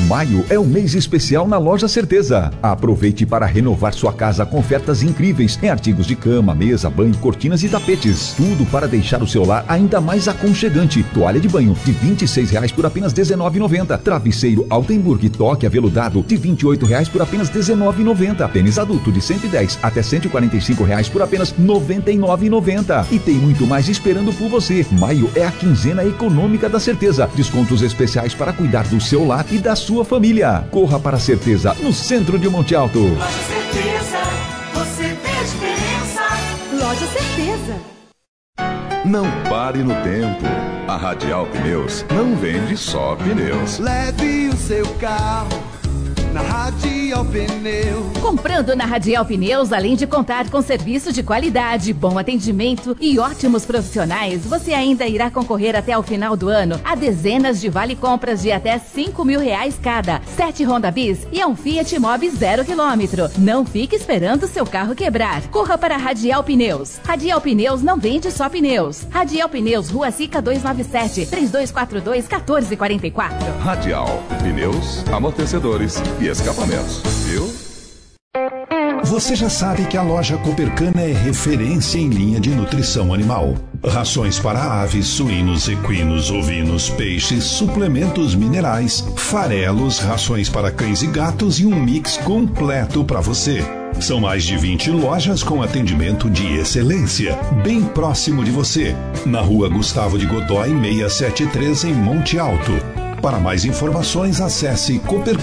Maio é o mês especial na Loja Certeza. Aproveite para renovar sua casa com ofertas incríveis em artigos de cama, mesa, banho, cortinas e tapetes. Tudo para deixar o seu lar ainda mais aconchegante. Toalha de banho de R$ 26,00 por apenas R$ 19,90. Travesseiro Altenburg toque aveludado de R$ 28,00 por apenas R$ 19,90. Tênis adulto de R$ 110 até R$ 145,00 por apenas R$ 99,90. E tem muito mais esperando por você. Maio é a quinzena econômica da Certeza. Descontos especiais para cuidar do seu lar e da sua família. Corra para a Certeza, no centro de Monte Alto. Loja Certeza, você vê a diferença. Loja Certeza. Não pare no tempo. A Radial Pneus não vende só pneus. Leve o seu carro na Radial Pneus. Comprando na Radial Pneus, além de contar com serviço de qualidade, bom atendimento e ótimos profissionais, você ainda irá concorrer até o final do ano a dezenas de vale-compras de até R$5.000 cada, 7 Honda Bis e um Fiat Mobi 0 km. Não fique esperando seu carro quebrar. Corra para a Radial Pneus. Radial Pneus não vende só pneus. Radial Pneus, Rua Sica 297, 3242-1444. Radial Pneus, amortecedores e escapamentos, viu? Você já sabe que a loja Copercana é referência em linha de nutrição animal. Rações para aves, suínos, equinos, ovinos, peixes, suplementos minerais, farelos, rações para cães e gatos e um mix completo para você. São mais de 20 lojas com atendimento de excelência, bem próximo de você. Na Rua Gustavo de Godói, 673, em Monte Alto. Para mais informações, acesse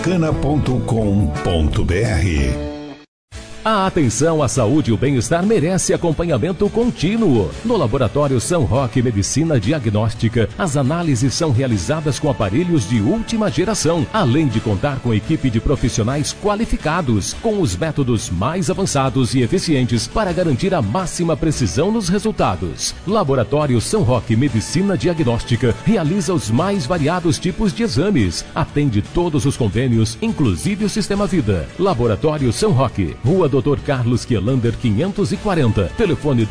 copercana.com.br. A atenção à saúde e o bem-estar merece acompanhamento contínuo. No Laboratório São Roque Medicina Diagnóstica, as análises são realizadas com aparelhos de última geração, além de contar com equipe de profissionais qualificados, com os métodos mais avançados e eficientes para garantir a máxima precisão nos resultados. Laboratório São Roque Medicina Diagnóstica realiza os mais variados tipos de exames, atende todos os convênios, inclusive o Sistema Vida. Laboratório São Roque, Rua Dr. Carlos Kielander 540, telefone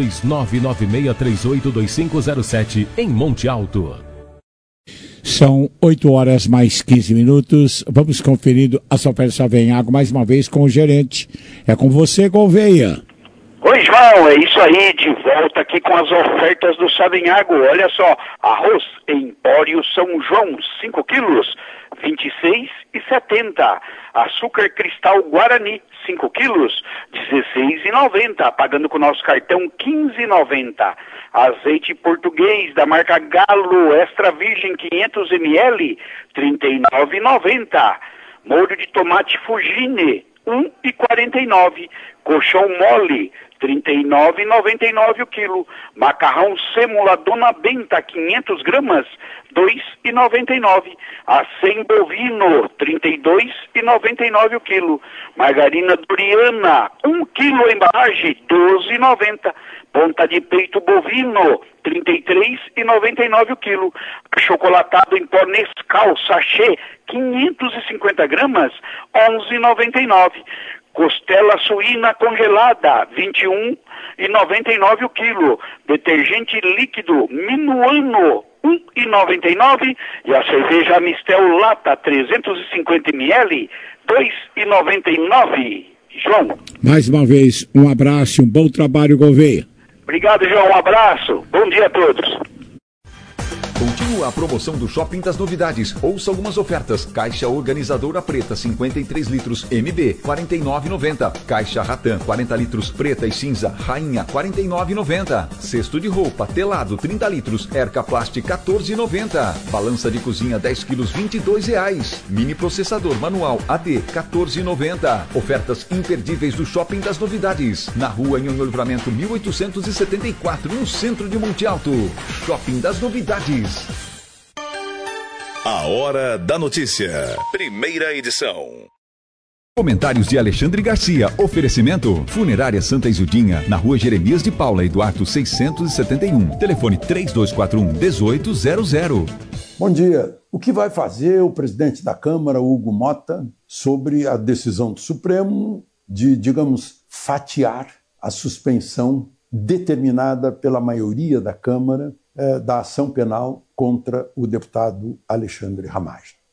16-996382507, em Monte Alto. São 8h mais 15 minutos. Vamos conferindo as ofertas Savenhago mais uma vez com o gerente. É com você, Gouveia. Oi, João, é isso aí, de volta aqui com as ofertas do Savenhago. Olha só, arroz Empório São João, 5 quilos, R$ 26,70. Açúcar Cristal Guarani, 5 quilos, R$ 16,90. Pagando com o nosso cartão, R$ 15,90. Azeite português da marca Galo, extra virgem, 500 ml, R$ 39,90. Molho de tomate Fugine, R$ 1,49. Colchão mole, R$ 39,99 o quilo. Macarrão sêmula Dona Benta, 500 gramas, R$ 2,99. Acém bovino, R$ 32,99 o quilo. Margarina Doriana, 1 quilo embalagem, R$ 12,90. Ponta de peito bovino, R$ 33,99 o quilo. Chocolatado em pó Nescau, sachê, 550 gramas, R$ 11,99. Costela suína congelada, R$ 21,99 o quilo. Detergente líquido Minuano, R$ 1,99. E a cerveja Mistel Lata, 350 ml, R$ 2,99. João. Mais uma vez, um abraço e um bom trabalho, Gouveia. Obrigado, João. Um abraço. Bom dia a todos. Continua a promoção do Shopping das Novidades. Ouça algumas ofertas. Caixa organizadora preta, 53 litros, MB, R$ 49,90. Caixa Ratan, 40 litros, preta e cinza, Rainha, R$ 49,90. Cesto de roupa, telado, 30 litros, Erca Plast, R$ 14,90. Balança de cozinha, 10 quilos, R$ 22,00. Mini processador manual, AD, R$ 14,90. Ofertas imperdíveis do Shopping das Novidades. Na rua Nhonhô Livramento, 1874, no centro de Monte Alto. Shopping das Novidades. A Hora da Notícia. Primeira edição. Comentários de Alexandre Garcia. Oferecimento: Funerária Santa Isudinha, na rua Jeremias de Paula e Duarte 671. Telefone 3241-1800. Bom dia. O que vai fazer o presidente da Câmara, Hugo Mota, sobre a decisão do Supremo de, digamos, fatiar a suspensão determinada pela maioria da Câmara da ação penal contra o deputado Alexandre Ramagem?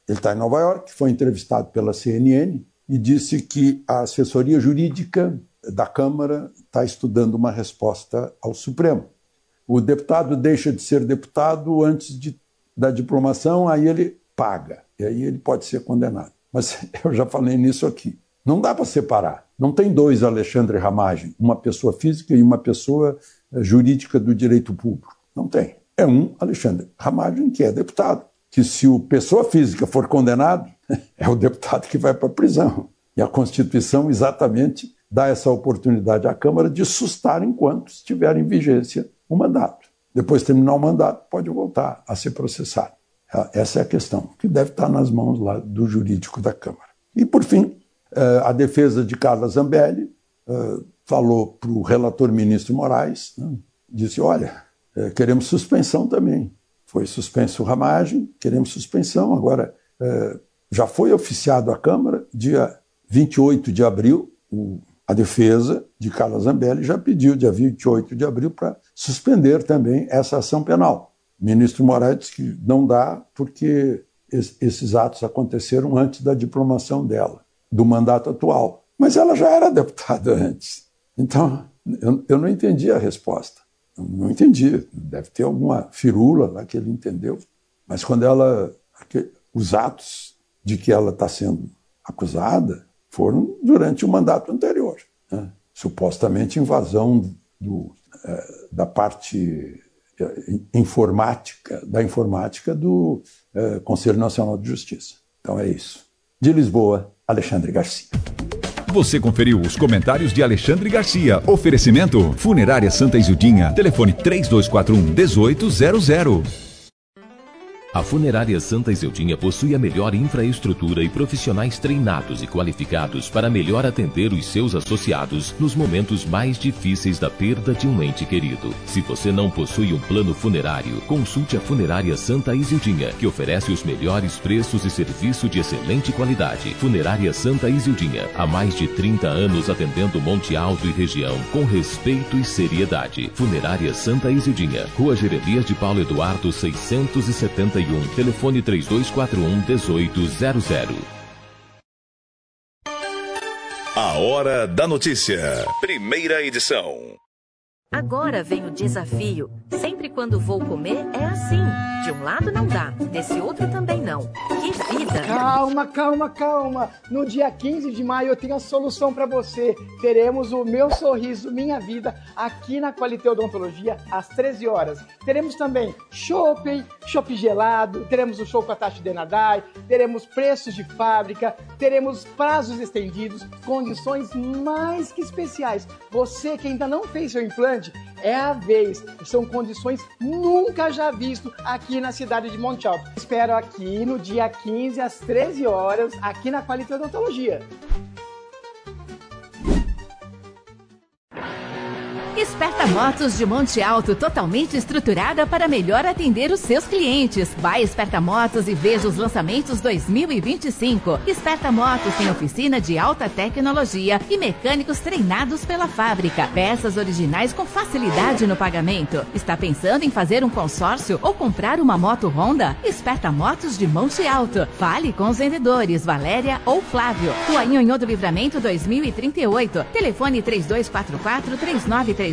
Ele está em Nova York, foi entrevistado pela CNN e disse que a assessoria jurídica da Câmara está estudando uma resposta ao Supremo. O deputado deixa de ser deputado antes da diplomação, aí ele paga, e aí ele pode ser condenado. Mas eu já falei nisso aqui. Não dá para separar. Não tem dois Alexandre Ramagem, uma pessoa física e uma pessoa jurídica do direito público. Não tem. É um Alexandre Ramagem que é deputado. Que se o pessoa física for condenado, é o deputado que vai para a prisão. E a Constituição exatamente dá essa oportunidade à Câmara de sustar enquanto estiver em vigência o mandato. Depois de terminar o mandato, pode voltar a ser processado. Essa é a questão, que deve estar nas mãos lá do jurídico da Câmara. E, por fim, a defesa de Carla Zambelli falou para o relator ministro Moraes, né, disse, olha, queremos suspensão também. Foi suspenso o Ramagem, queremos suspensão. Agora, já foi oficiado à Câmara, dia 28 de abril, a defesa de Carla Zambelli já pediu, dia 28 de abril, para suspender também essa ação penal. O ministro Moraes disse que não dá porque esses atos aconteceram antes da diplomação dela, do mandato atual. Mas ela já era deputada antes. Então, eu não entendi a resposta. Não entendi. Deve ter alguma firula lá que ele entendeu. Mas quando os atos de que ela está sendo acusada foram durante o mandato anterior, né? Supostamente invasão da parte informática do Conselho Nacional de Justiça. Então é isso. De Lisboa, Alexandre Garcia. Você conferiu os comentários de Alexandre Garcia. Oferecimento Funerária Santa Isildinha. Telefone 3241-1800. A Funerária Santa Isildinha possui a melhor infraestrutura e profissionais treinados e qualificados para melhor atender os seus associados nos momentos mais difíceis da perda de um ente querido. Se você não possui um plano funerário, consulte a Funerária Santa Isildinha, que oferece os melhores preços e serviço de excelente qualidade. Funerária Santa Isildinha, há mais de 30 anos atendendo Monte Alto e região com respeito e seriedade. Funerária Santa Isildinha, Rua Jeremias de Paulo Eduardo 671. Telefone 3241-1800. A Hora da Notícia. Primeira edição. Agora vem o desafio. Sempre quando vou comer é assim. De um lado não dá, desse outro também não. Que vida! Calma. No dia 15 de maio eu tenho a solução para você. Teremos o Meu Sorriso, Minha Vida aqui na Qualité Odontologia às 13 horas. Teremos também chopp gelado, teremos o show com a Tati Denadai, teremos preços de fábrica, teremos prazos estendidos, condições mais que especiais. Você que ainda não fez seu implante, é a vez. São condições nunca já visto aqui na cidade de Monte Alto. Espero aqui no dia 15 às 13 horas, aqui na Qualité Odontologia. Esperta Motos de Monte Alto, totalmente estruturada para melhor atender os seus clientes. Vai Esperta Motos e veja os lançamentos 2025. Esperta Motos tem oficina de alta tecnologia e mecânicos treinados pela fábrica. Peças originais com facilidade no pagamento. Está pensando em fazer um consórcio ou comprar uma moto Honda? Esperta Motos de Monte Alto. Fale com os vendedores Valéria ou Flávio. Rua Nhonhô do Livramento 2038. Telefone 3244-3939.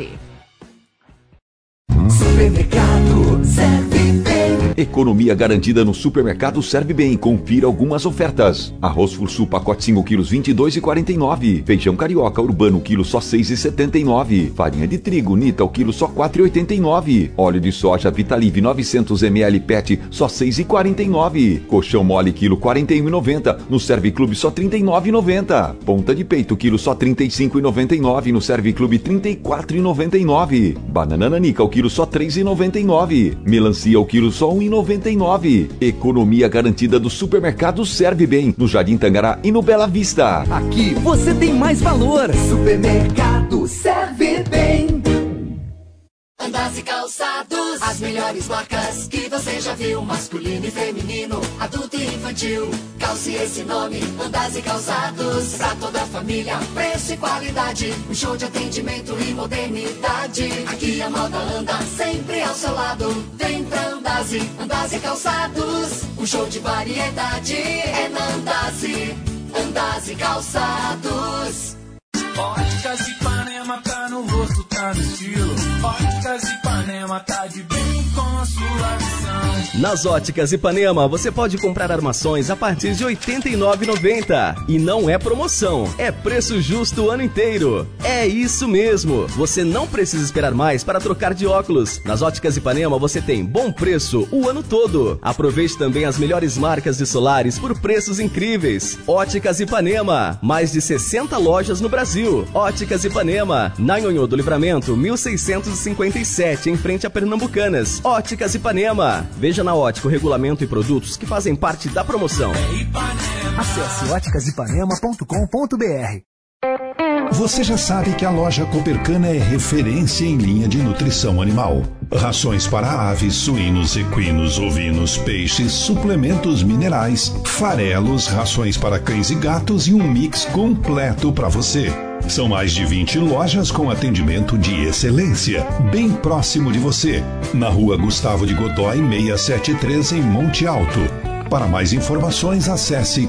Supermercado Serve Bem. Economia garantida no Supermercado Serve Bem. Confira algumas ofertas. Arroz Fursu pacote 5 quilos 22,49. Feijão carioca urbano quilo só 6,79. Farinha de trigo Nita o quilo só 4,89. Óleo de soja Vitalive 900 ml PET só 6,49. Colchão mole quilo 41,90. No Serve Clube só 39,90. Ponta de peito quilo só 35,99. No Serve Clube 34,99. Banana nanica o quilo só 3,99. Melancia o quilo só 1,99. Economia garantida do Supermercado Serve Bem, no Jardim Tangará e no Bela Vista. Aqui você tem mais valor. Supermercado Serve Bem. Andas e Calçados, as melhores marcas que você já viu, masculino e feminino, adulto e infantil. Calce esse nome, Andas e Calçados, pra toda a família, preço e qualidade, um show de atendimento e modernidade. Aqui a moda anda sempre ao seu lado, vem pra Andas e Calçados, um show de variedade é na Andas e Calçados. Óticas Ipanema, tá no rosto, tá no estilo. Óticas Ipanema, tá de bem com a sua visão. Nas Óticas Ipanema, você pode comprar armações a partir de R$ 89,90. E não é promoção, é preço justo o ano inteiro. É isso mesmo, você não precisa esperar mais para trocar de óculos. Nas Óticas Ipanema, você tem bom preço o ano todo. Aproveite também as melhores marcas de celulares por preços incríveis. Óticas Ipanema, mais de 60 lojas no Brasil. Óticas Ipanema, na Nhonhô do Livramento, 1657, em frente a Pernambucanas. Óticas Ipanema. Veja na ótica o regulamento e produtos que fazem parte da promoção. Acesse óticasipanema.com.br. Você já sabe que a loja Copercana é referência em linha de nutrição animal. Rações para aves, suínos, equinos, ovinos, peixes, suplementos minerais, farelos, rações para cães e gatos e um mix completo para você. São mais de 20 lojas com atendimento de excelência, bem próximo de você, na Rua Gustavo de Godói, 673, em Monte Alto. Para mais informações, acesse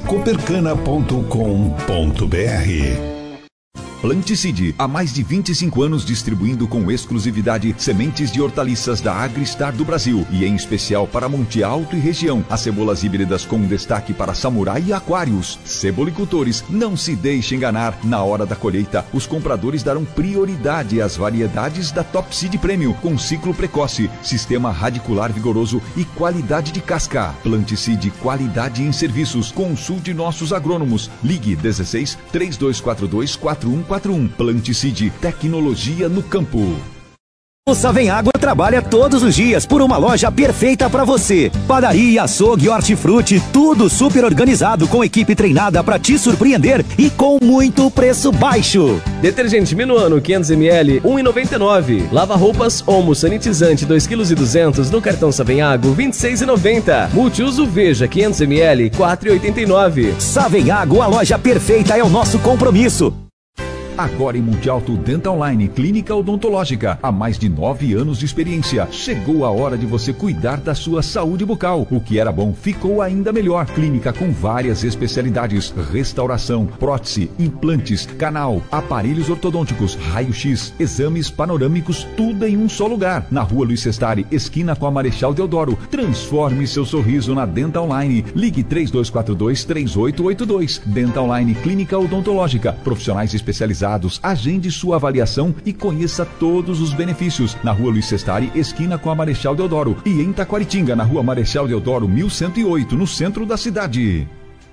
copercana.com.br. Planticide, há mais de 25 anos distribuindo com exclusividade sementes de hortaliças da Agristar do Brasil e em especial para Monte Alto e região. As cebolas híbridas com destaque para Samurai e Aquários. Cebolicultores, não se deixe enganar. Na hora da colheita, os compradores darão prioridade às variedades da Top Seed Premium com ciclo precoce, sistema radicular vigoroso e qualidade de casca. Planticide, qualidade em serviços. Consulte nossos agrônomos. Ligue 16 3242 4141. Planticide, tecnologia no campo. O Savenhago trabalha todos os dias por uma loja perfeita para você. Padaria, açougue, hortifruti, tudo super organizado com equipe treinada para te surpreender e com muito preço baixo. Detergente Minuano 500ml 1,99. Lava roupas Omo sanitizante 2,2 kg no cartão Savenhago 26,90. Multiuso Veja 500ml 4,89. Savenhago, a loja perfeita é o nosso compromisso. Agora em Monte Alto Dental Line, clínica odontológica. Há mais de 9 anos de experiência. Chegou a hora de você cuidar da sua saúde bucal. O que era bom ficou ainda melhor. Clínica com várias especialidades: restauração, prótese, implantes, canal, aparelhos ortodônticos, raio-x, exames panorâmicos, tudo em um só lugar. Na Rua Luiz Sestari, esquina com a Marechal Deodoro. Transforme seu sorriso na Dental Line. Ligue 3242-3882. Dental Line, clínica odontológica. Profissionais especializados. Agende sua avaliação e conheça todos os benefícios. Na Rua Luiz Sestari, esquina com a Marechal Deodoro. E em Taquaritinga, na Rua Marechal Deodoro 1108, no centro da cidade.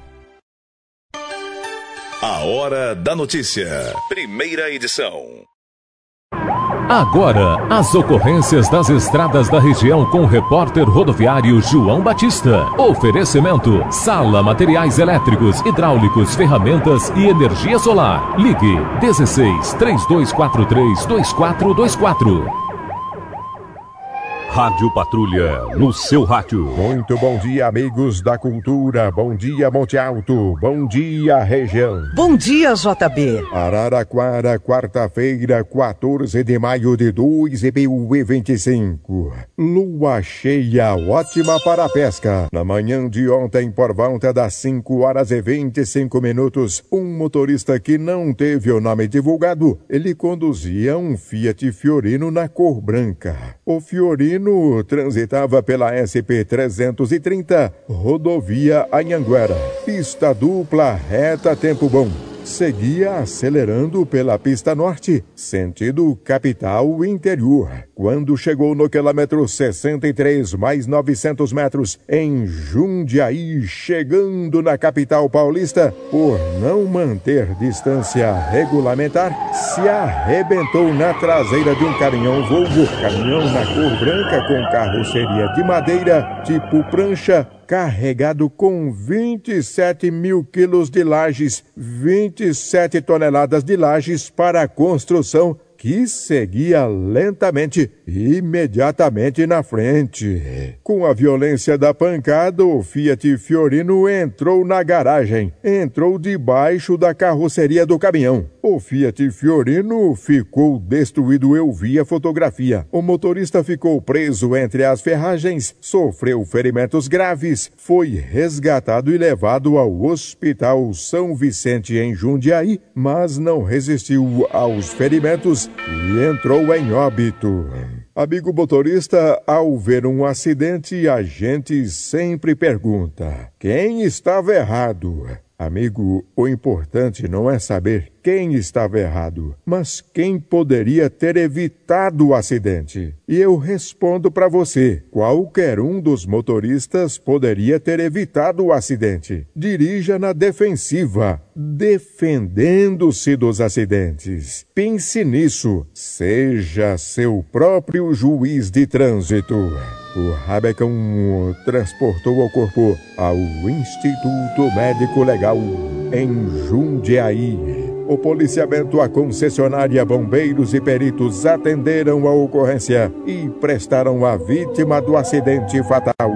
A Hora da Notícia. Primeira edição. Agora, as ocorrências das estradas da região com o repórter rodoviário João Batista. Oferecimento: Sala Materiais Elétricos, Hidráulicos, Ferramentas e Energia Solar. Ligue 16 3243 2424. Rádio Patrulha, no seu rádio. Muito bom dia, amigos da cultura. Bom dia, Monte Alto. Bom dia, região. Bom dia, JB. Araraquara, quarta-feira, 14 de maio de 2025. Lua cheia, ótima para a pesca. Na manhã de ontem, por volta das 5h25, um motorista que não teve o nome divulgado, ele conduzia um Fiat Fiorino na cor branca. O Fiorino transitava pela SP-330, rodovia Anhanguera. Pista dupla, reta, tempo bom. Seguia acelerando pela pista norte, sentido capital interior. Quando chegou no quilômetro 63 mais 900 metros, em Jundiaí, chegando na capital paulista, por não manter distância regulamentar, se arrebentou na traseira de um caminhão Volvo. Caminhão na cor branca com carroceria de madeira, tipo prancha, carregado com 27 mil quilos de lajes, 27 toneladas de lajes para a construção que seguia lentamente, imediatamente na frente. Com a violência da pancada, o Fiat Fiorino entrou na garagem, entrou debaixo da carroceria do caminhão. O Fiat Fiorino ficou destruído, eu vi a fotografia. O motorista ficou preso entre as ferragens, sofreu ferimentos graves, foi resgatado e levado ao Hospital São Vicente em Jundiaí, mas não resistiu aos ferimentos e entrou em óbito. Amigo motorista, ao ver um acidente, a gente sempre pergunta: quem estava errado? Amigo, o importante não é saber quem estava errado, mas quem poderia ter evitado o acidente. E eu respondo para você: qualquer um dos motoristas poderia ter evitado o acidente. Dirija na defensiva, defendendo-se dos acidentes. Pense nisso. Seja seu próprio juiz de trânsito. O Rabecão transportou o corpo ao Instituto Médico Legal em Jundiaí. O policiamento, a concessionária, bombeiros e peritos atenderam a ocorrência e prestaram à vítima do acidente fatal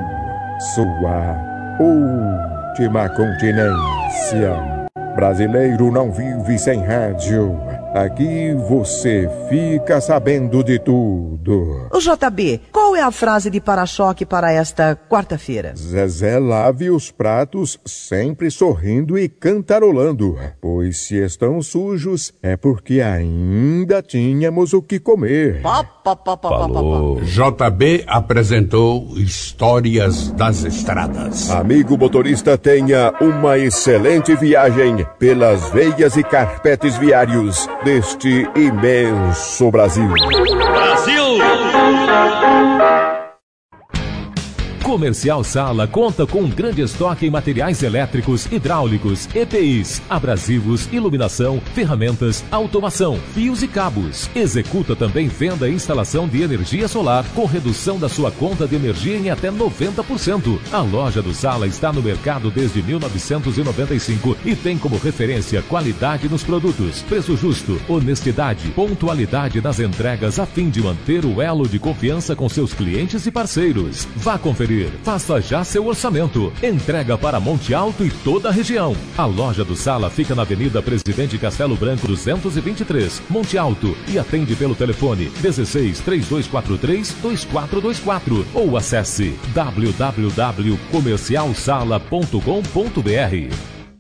sua última continência. Brasileiro não vive sem rádio. Aqui você fica sabendo de tudo. O JB, qual é a frase de para-choque para esta quarta-feira? Zezé lave os pratos sempre sorrindo e cantarolando, pois se estão sujos é porque ainda tínhamos o que comer. Falou. JB apresentou Histórias das Estradas. Amigo motorista, tenha uma excelente viagem pelas veias e carpetes viários deste imenso Brasil. Comercial Sala conta com um grande estoque em materiais elétricos, hidráulicos, EPIs, abrasivos, iluminação, ferramentas, automação, fios e cabos. Executa também venda e instalação de energia solar com redução da sua conta de energia em até 90%. A loja do Sala está no mercado desde 1995 e tem como referência qualidade nos produtos, preço justo, honestidade, pontualidade nas entregas a fim de manter o elo de confiança com seus clientes e parceiros. Vá conferir. Faça já seu orçamento. Entrega para Monte Alto e toda a região. A loja do Sala fica na Avenida Presidente Castelo Branco 223, Monte Alto, e atende pelo telefone 16 3243 2424 ou acesse www.comercialsala.com.br.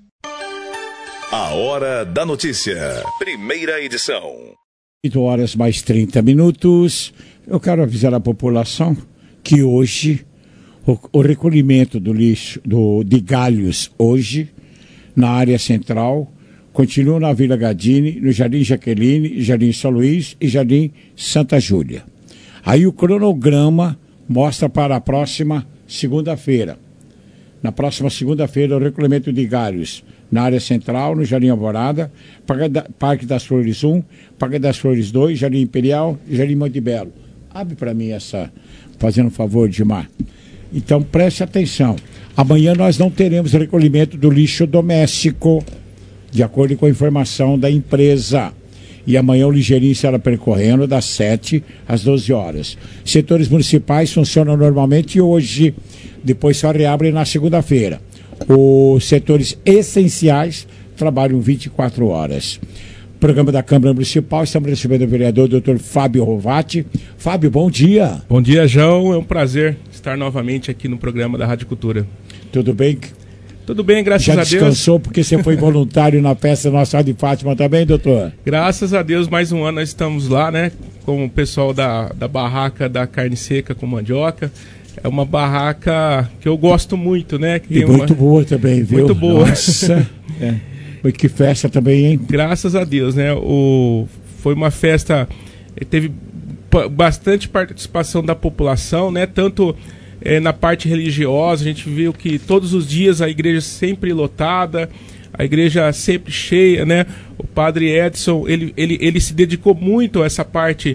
A Hora da Notícia. Primeira edição. 8 horas mais 30 minutos. Eu quero avisar a população que hoje o recolhimento do lixo de galhos hoje na área central continua na Vila Gadini, no Jardim Jaqueline, Jardim São Luís e Jardim Santa Júlia. Aí o cronograma mostra para a próxima segunda-feira. Na próxima segunda-feira, o recolhimento de galhos na área central, no Jardim Alvorada, Parque das Flores 1, Parque das Flores 2, Jardim Imperial e Jardim Monte Belo. Abre para mim essa, fazendo um favor, Dimar. Então preste atenção. Amanhã nós não teremos recolhimento do lixo doméstico, de acordo com a informação da empresa. E amanhã o ligeirinho estará percorrendo das 7 às 12 horas. Setores municipais funcionam normalmente hoje, depois só reabrem na segunda-feira. Os setores essenciais trabalham 24 horas. Programa da Câmara Municipal, estamos recebendo o vereador Dr. Fábio Rovati. Fábio, bom dia. Bom dia, João. É um prazer estar novamente aqui no programa da Rádio Cultura. Tudo bem? Tudo bem, graças a Deus. Já descansou porque você foi voluntário na festa Nossa de Fátima também, doutor? Graças a Deus, mais um ano nós estamos lá, né? Com o pessoal da barraca da carne seca com mandioca. É uma barraca que eu gosto muito, né? Que e muito boa também, viu? Muito boa. Nossa, que festa também, hein? Graças a Deus, né? Foi uma festa, teve bastante participação da população, né? Tanto na parte religiosa, a gente viu que todos os dias a igreja sempre lotada, a igreja sempre cheia, né? O padre Edson, ele se dedicou muito a essa parte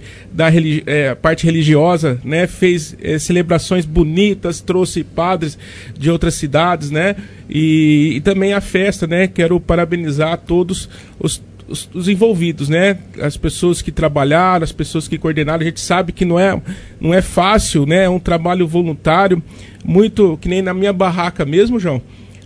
parte religiosa, né? Fez celebrações bonitas, trouxe padres de outras cidades, né? E também a festa, né? Quero parabenizar todos os envolvidos, né? As pessoas que trabalharam, as pessoas que coordenaram. A gente sabe que não é fácil, né? É um trabalho voluntário, muito que nem na minha barraca mesmo, João.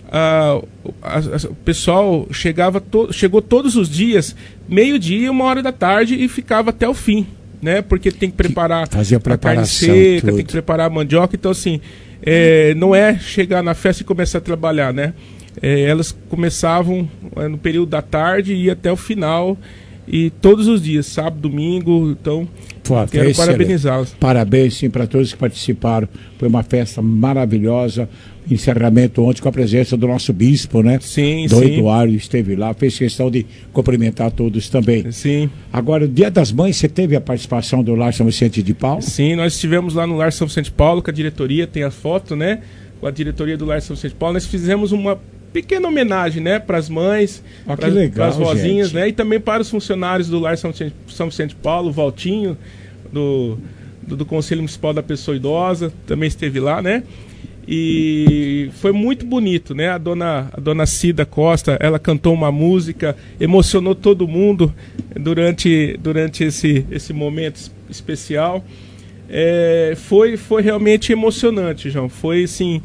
O pessoal chegou todos os dias, 12h, 1h da tarde, e ficava até o fim, né? Porque tem que preparar a carne seca, tem que preparar a mandioca. Então, assim, não é chegar na festa e começar a trabalhar, né? Elas começavam no período da tarde e ia até o final, e todos os dias, sábado, domingo. Então, quero parabenizá-las. Parabéns, sim, para todos que participaram. Foi uma festa maravilhosa. Encerramento ontem com a presença do nosso bispo, né? Sim, Dom sim. Eduardo esteve lá, fez questão de cumprimentar todos também. Sim. Agora, o Dia das Mães, você teve a participação do Lar São Vicente de Paulo? Sim, nós estivemos lá no Lar São Vicente de Paulo, com a diretoria, tem a foto, né? Com a diretoria do Lar São Vicente de Paulo. Nós fizemos uma pequena homenagem, né? Para as mães, para as vozinhas, gente, né? E também para os funcionários do Lar São Vicente de Paulo, o Valtinho, do Conselho Municipal da Pessoa Idosa, também esteve lá, né? E foi muito bonito, né? A dona Cida Costa, ela cantou uma música, emocionou todo mundo durante esse momento especial. Foi realmente emocionante, João. Foi assim,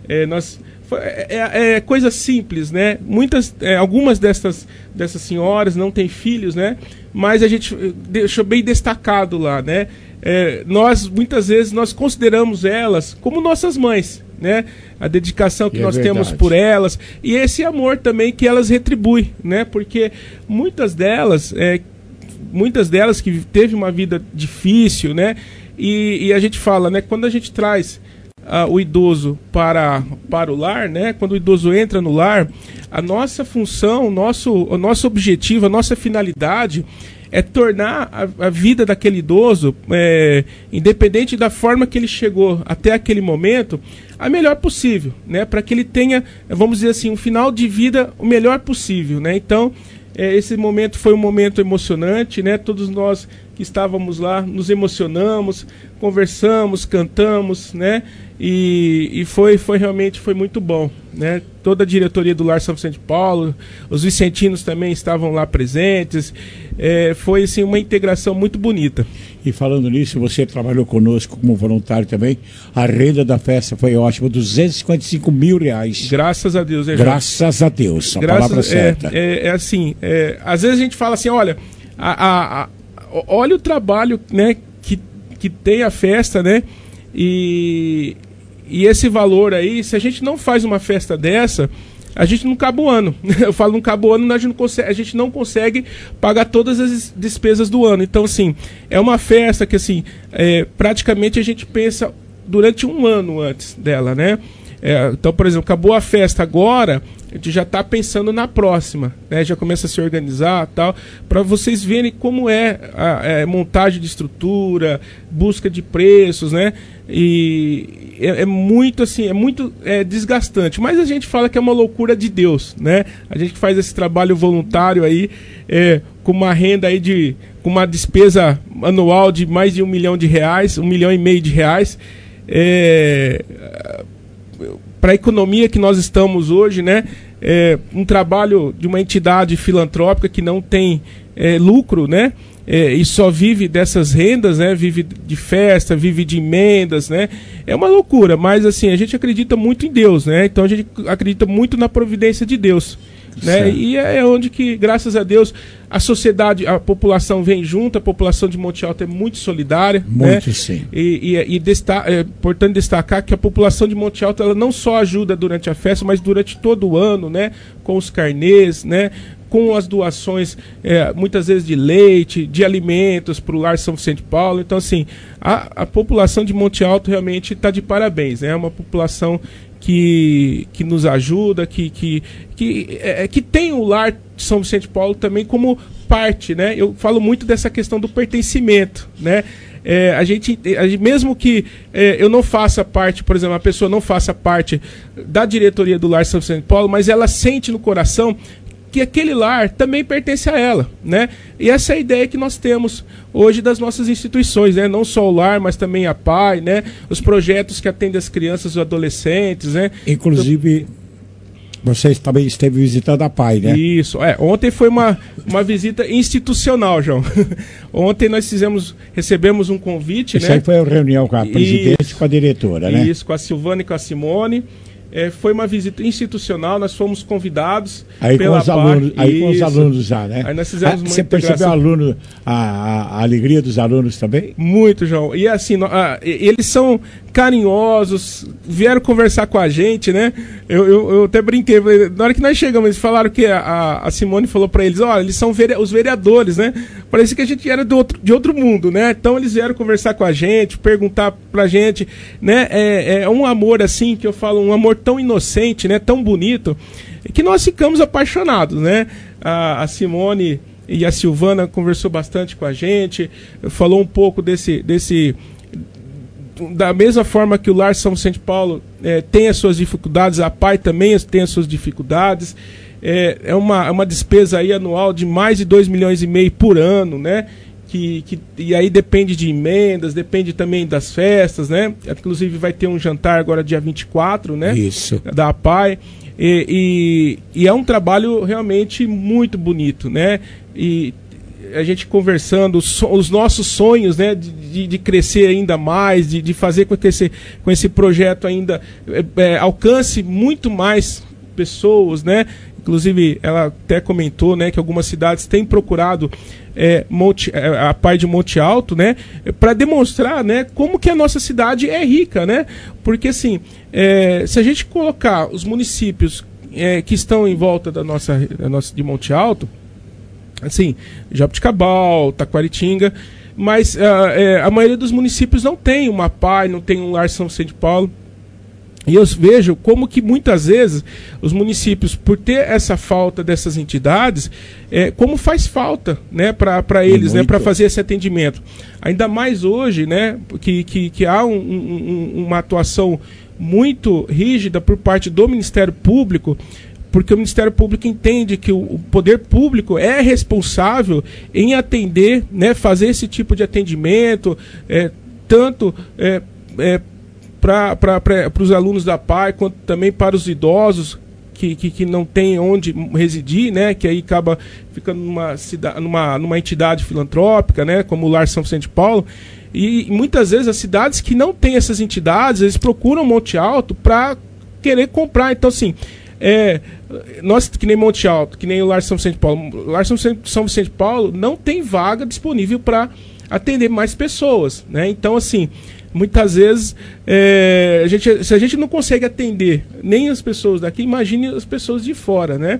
coisa simples, né? Algumas dessas senhoras não têm filhos, né? Mas a gente deixou bem destacado lá, né? Muitas vezes nós consideramos elas como nossas mães, né? A dedicação que nós temos por elas e esse amor também que elas retribuem, né? Porque muitas delas que teve uma vida difícil, né? E a gente fala, né? Quando a gente traz o idoso para o lar, né? Quando o idoso entra no lar, a nossa função, o nosso objetivo, a nossa finalidade é tornar a vida daquele idoso, independente da forma que ele chegou até aquele momento, a melhor possível, né? Para que ele tenha, vamos dizer assim, um final de vida o melhor possível, né? Então, esse momento foi um momento emocionante, né? Todos nós que estávamos lá nos emocionamos, conversamos, cantamos, né? E foi realmente muito bom, né? Toda a diretoria do Lar São Vicente de Paulo, os vicentinos também estavam lá presentes. Foi assim, uma integração muito bonita. E falando nisso, você trabalhou conosco como voluntário também. A renda da festa foi ótima, R$255 mil. Graças a Deus, né, graças a Deus, a palavra certa. Assim, às vezes a gente fala assim, olha, olha o trabalho, né, que tem a festa, né? E esse valor aí, se a gente não faz uma festa dessa, a gente não acaba o ano. Eu falo não acaba o ano, a gente não consegue pagar todas as despesas do ano. Então, assim, é uma festa que, assim, praticamente a gente pensa durante um ano antes dela, né? Então, por exemplo, acabou a festa agora, a gente já está pensando na próxima, né? Já começa a se organizar, tal, para vocês verem como é a montagem de estrutura, busca de preços, né? E é muito assim, muito desgastante, mas a gente fala que é uma loucura de Deus, né? A gente faz esse trabalho voluntário aí, com uma renda aí com uma despesa anual de mais de R$1 milhão, R$1,5 milhão de reais. Para a economia que nós estamos hoje, né? Um trabalho de uma entidade filantrópica que não tem lucro, né? E só vive dessas rendas, né? Vive de festa, vive de emendas, né? É uma loucura, mas assim, a gente acredita muito em Deus, né? Então a gente acredita muito na providência de Deus, né? E é onde que, graças a Deus, a sociedade, a população vem junto, a população de Monte Alto é muito solidária. Muito, né? sim. É importante destacar que a população de Monte Alto, ela não só ajuda durante a festa, mas durante todo o ano, né? Com os carnês, né? Com as doações, muitas vezes de leite, de alimentos para o Lar São Vicente de Paulo. Então, assim, a população de Monte Alto realmente está de parabéns, né? É uma população que nos ajuda, que tem o Lar de São Vicente de Paulo também como parte, né? Eu falo muito dessa questão do pertencimento, né? A gente, mesmo que eu não faça parte, por exemplo, a pessoa não faça parte da diretoria do Lar São Vicente de Paulo, mas ela sente no coração que aquele lar também pertence a ela, né? E essa é a ideia que nós temos hoje das nossas instituições, né? Não só o lar, mas também a PAI, né? Os projetos que atendem as crianças e os adolescentes, né? Inclusive, Você também esteve visitando a PAI, né? Isso. Ontem foi uma visita institucional, João. Ontem nós recebemos um convite, Isso né? aí foi a reunião com a presidente e com a diretora, né? Isso, com a Silvana e com a Simone. Foi uma visita institucional, nós fomos convidados pela PAI. Com os alunos já, né? Aí nós fizemos uma Você percebeu a alegria dos alunos também? Muito, João. E assim, eles são carinhosos, vieram conversar com a gente, né? Eu até brinquei, na hora que nós chegamos, eles falaram que a Simone falou para eles, olha, eles são os vereadores, né? Parece que a gente era de outro mundo, né? Então eles vieram conversar com a gente, perguntar pra gente, né? É um amor assim, que eu falo, um amor tão inocente, né? Tão bonito, que nós ficamos apaixonados, né? A Simone e a Silvana conversou bastante com a gente, falou um pouco da mesma forma que o Lar São Vicente Paulo tem as suas dificuldades, a PAI também tem as suas dificuldades. É uma despesa aí anual de mais de 2,5 milhões por ano, né? E aí depende de emendas, depende também das festas, né? Inclusive vai ter um jantar agora dia 24, né? Isso. Da PAI. E é um trabalho realmente muito bonito, né? E a gente conversando, os nossos sonhos, né, de crescer ainda mais, de fazer com que esse projeto ainda alcance muito mais pessoas, né? Inclusive, ela até comentou, né, que algumas cidades têm procurado a PAI de Monte Alto, né, para demonstrar, né, como que a nossa cidade é rica, né? Porque assim, se a gente colocar os municípios que estão em volta da nossa de Monte Alto, assim, Jabuticabal, Taquaritinga, mas a maioria dos municípios não tem uma PAI, não tem um Lar São Vicente Paulo. E eu vejo como que muitas vezes os municípios, por ter essa falta dessas entidades, como faz falta, né, para eles, né, para fazer esse atendimento. Ainda mais hoje, né, que há uma atuação muito rígida por parte do Ministério Público, porque o Ministério Público entende que o poder público é responsável em atender, né, fazer esse tipo de atendimento, tanto para os alunos da PAI, quanto também para os idosos que não têm onde residir, né, que aí acaba ficando numa entidade filantrópica, né, como o Lar São Vicente Paulo. E muitas vezes as cidades que não têm essas entidades, eles procuram Monte Alto para querer comprar. Então, assim, nós, que nem Monte Alto, que nem o Lar São Vicente Paulo, o Lar São Vicente Paulo não tem vaga disponível para atender mais pessoas, né? Então, assim, muitas vezes se a gente não consegue atender nem as pessoas daqui, imagine as pessoas de fora, né?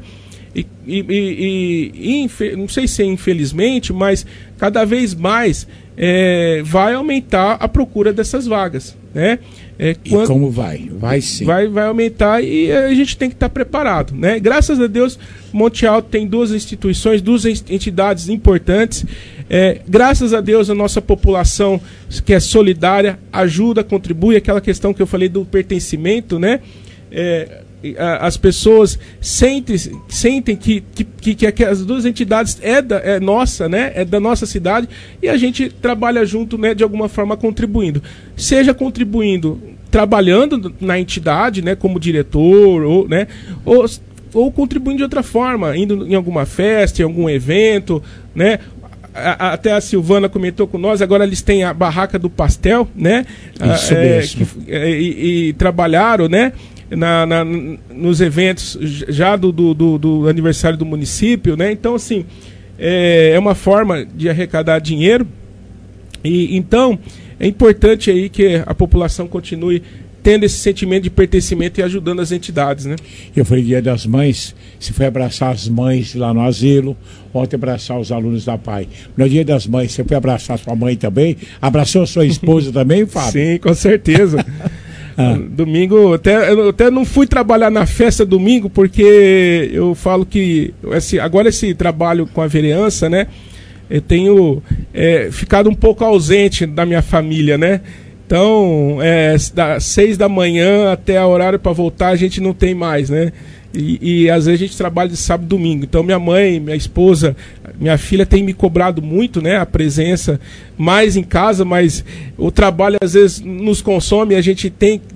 Não sei se infelizmente, mas cada vez mais vai aumentar a procura dessas vagas, né? E como vai? Vai sim. Vai aumentar e a gente tem que estar preparado, né? Graças a Deus, Monte Alto tem duas instituições, duas entidades importantes. Graças a Deus, a nossa população, que é solidária, ajuda, contribui. Aquela questão que eu falei do pertencimento, né? As pessoas sentem que as duas entidades nossa, né? É da nossa cidade, e a gente trabalha junto, né, de alguma forma contribuindo. Seja contribuindo, trabalhando na entidade, né, como diretor, ou contribuindo de outra forma, indo em alguma festa, em algum evento, né? Até a Silvana comentou com nós, agora eles têm a barraca do pastel, né? Isso mesmo. E trabalharam, né, nos eventos já do aniversário do município, né? Então, assim, é uma forma de arrecadar dinheiro. E então é importante aí que a população continue tendo esse sentimento de pertencimento e ajudando as entidades, né? Eu falei Dia das Mães, você foi abraçar as mães lá no asilo, ontem abraçar os alunos da PAI. No Dia das Mães, você foi abraçar sua mãe também? Abraçou a sua esposa também, Fábio? Sim, com certeza. Domingo, eu até não fui trabalhar na festa domingo, porque eu falo que agora esse trabalho com a vereança, né, eu tenho ficado um pouco ausente da minha família, né? Então, das 6 da manhã até o horário para voltar, a gente não tem mais, né? E às vezes a gente trabalha de sábado e domingo. Então minha mãe, minha esposa, minha filha tem me cobrado muito, né, a presença mais em casa, mas o trabalho às vezes nos consome, a gente tem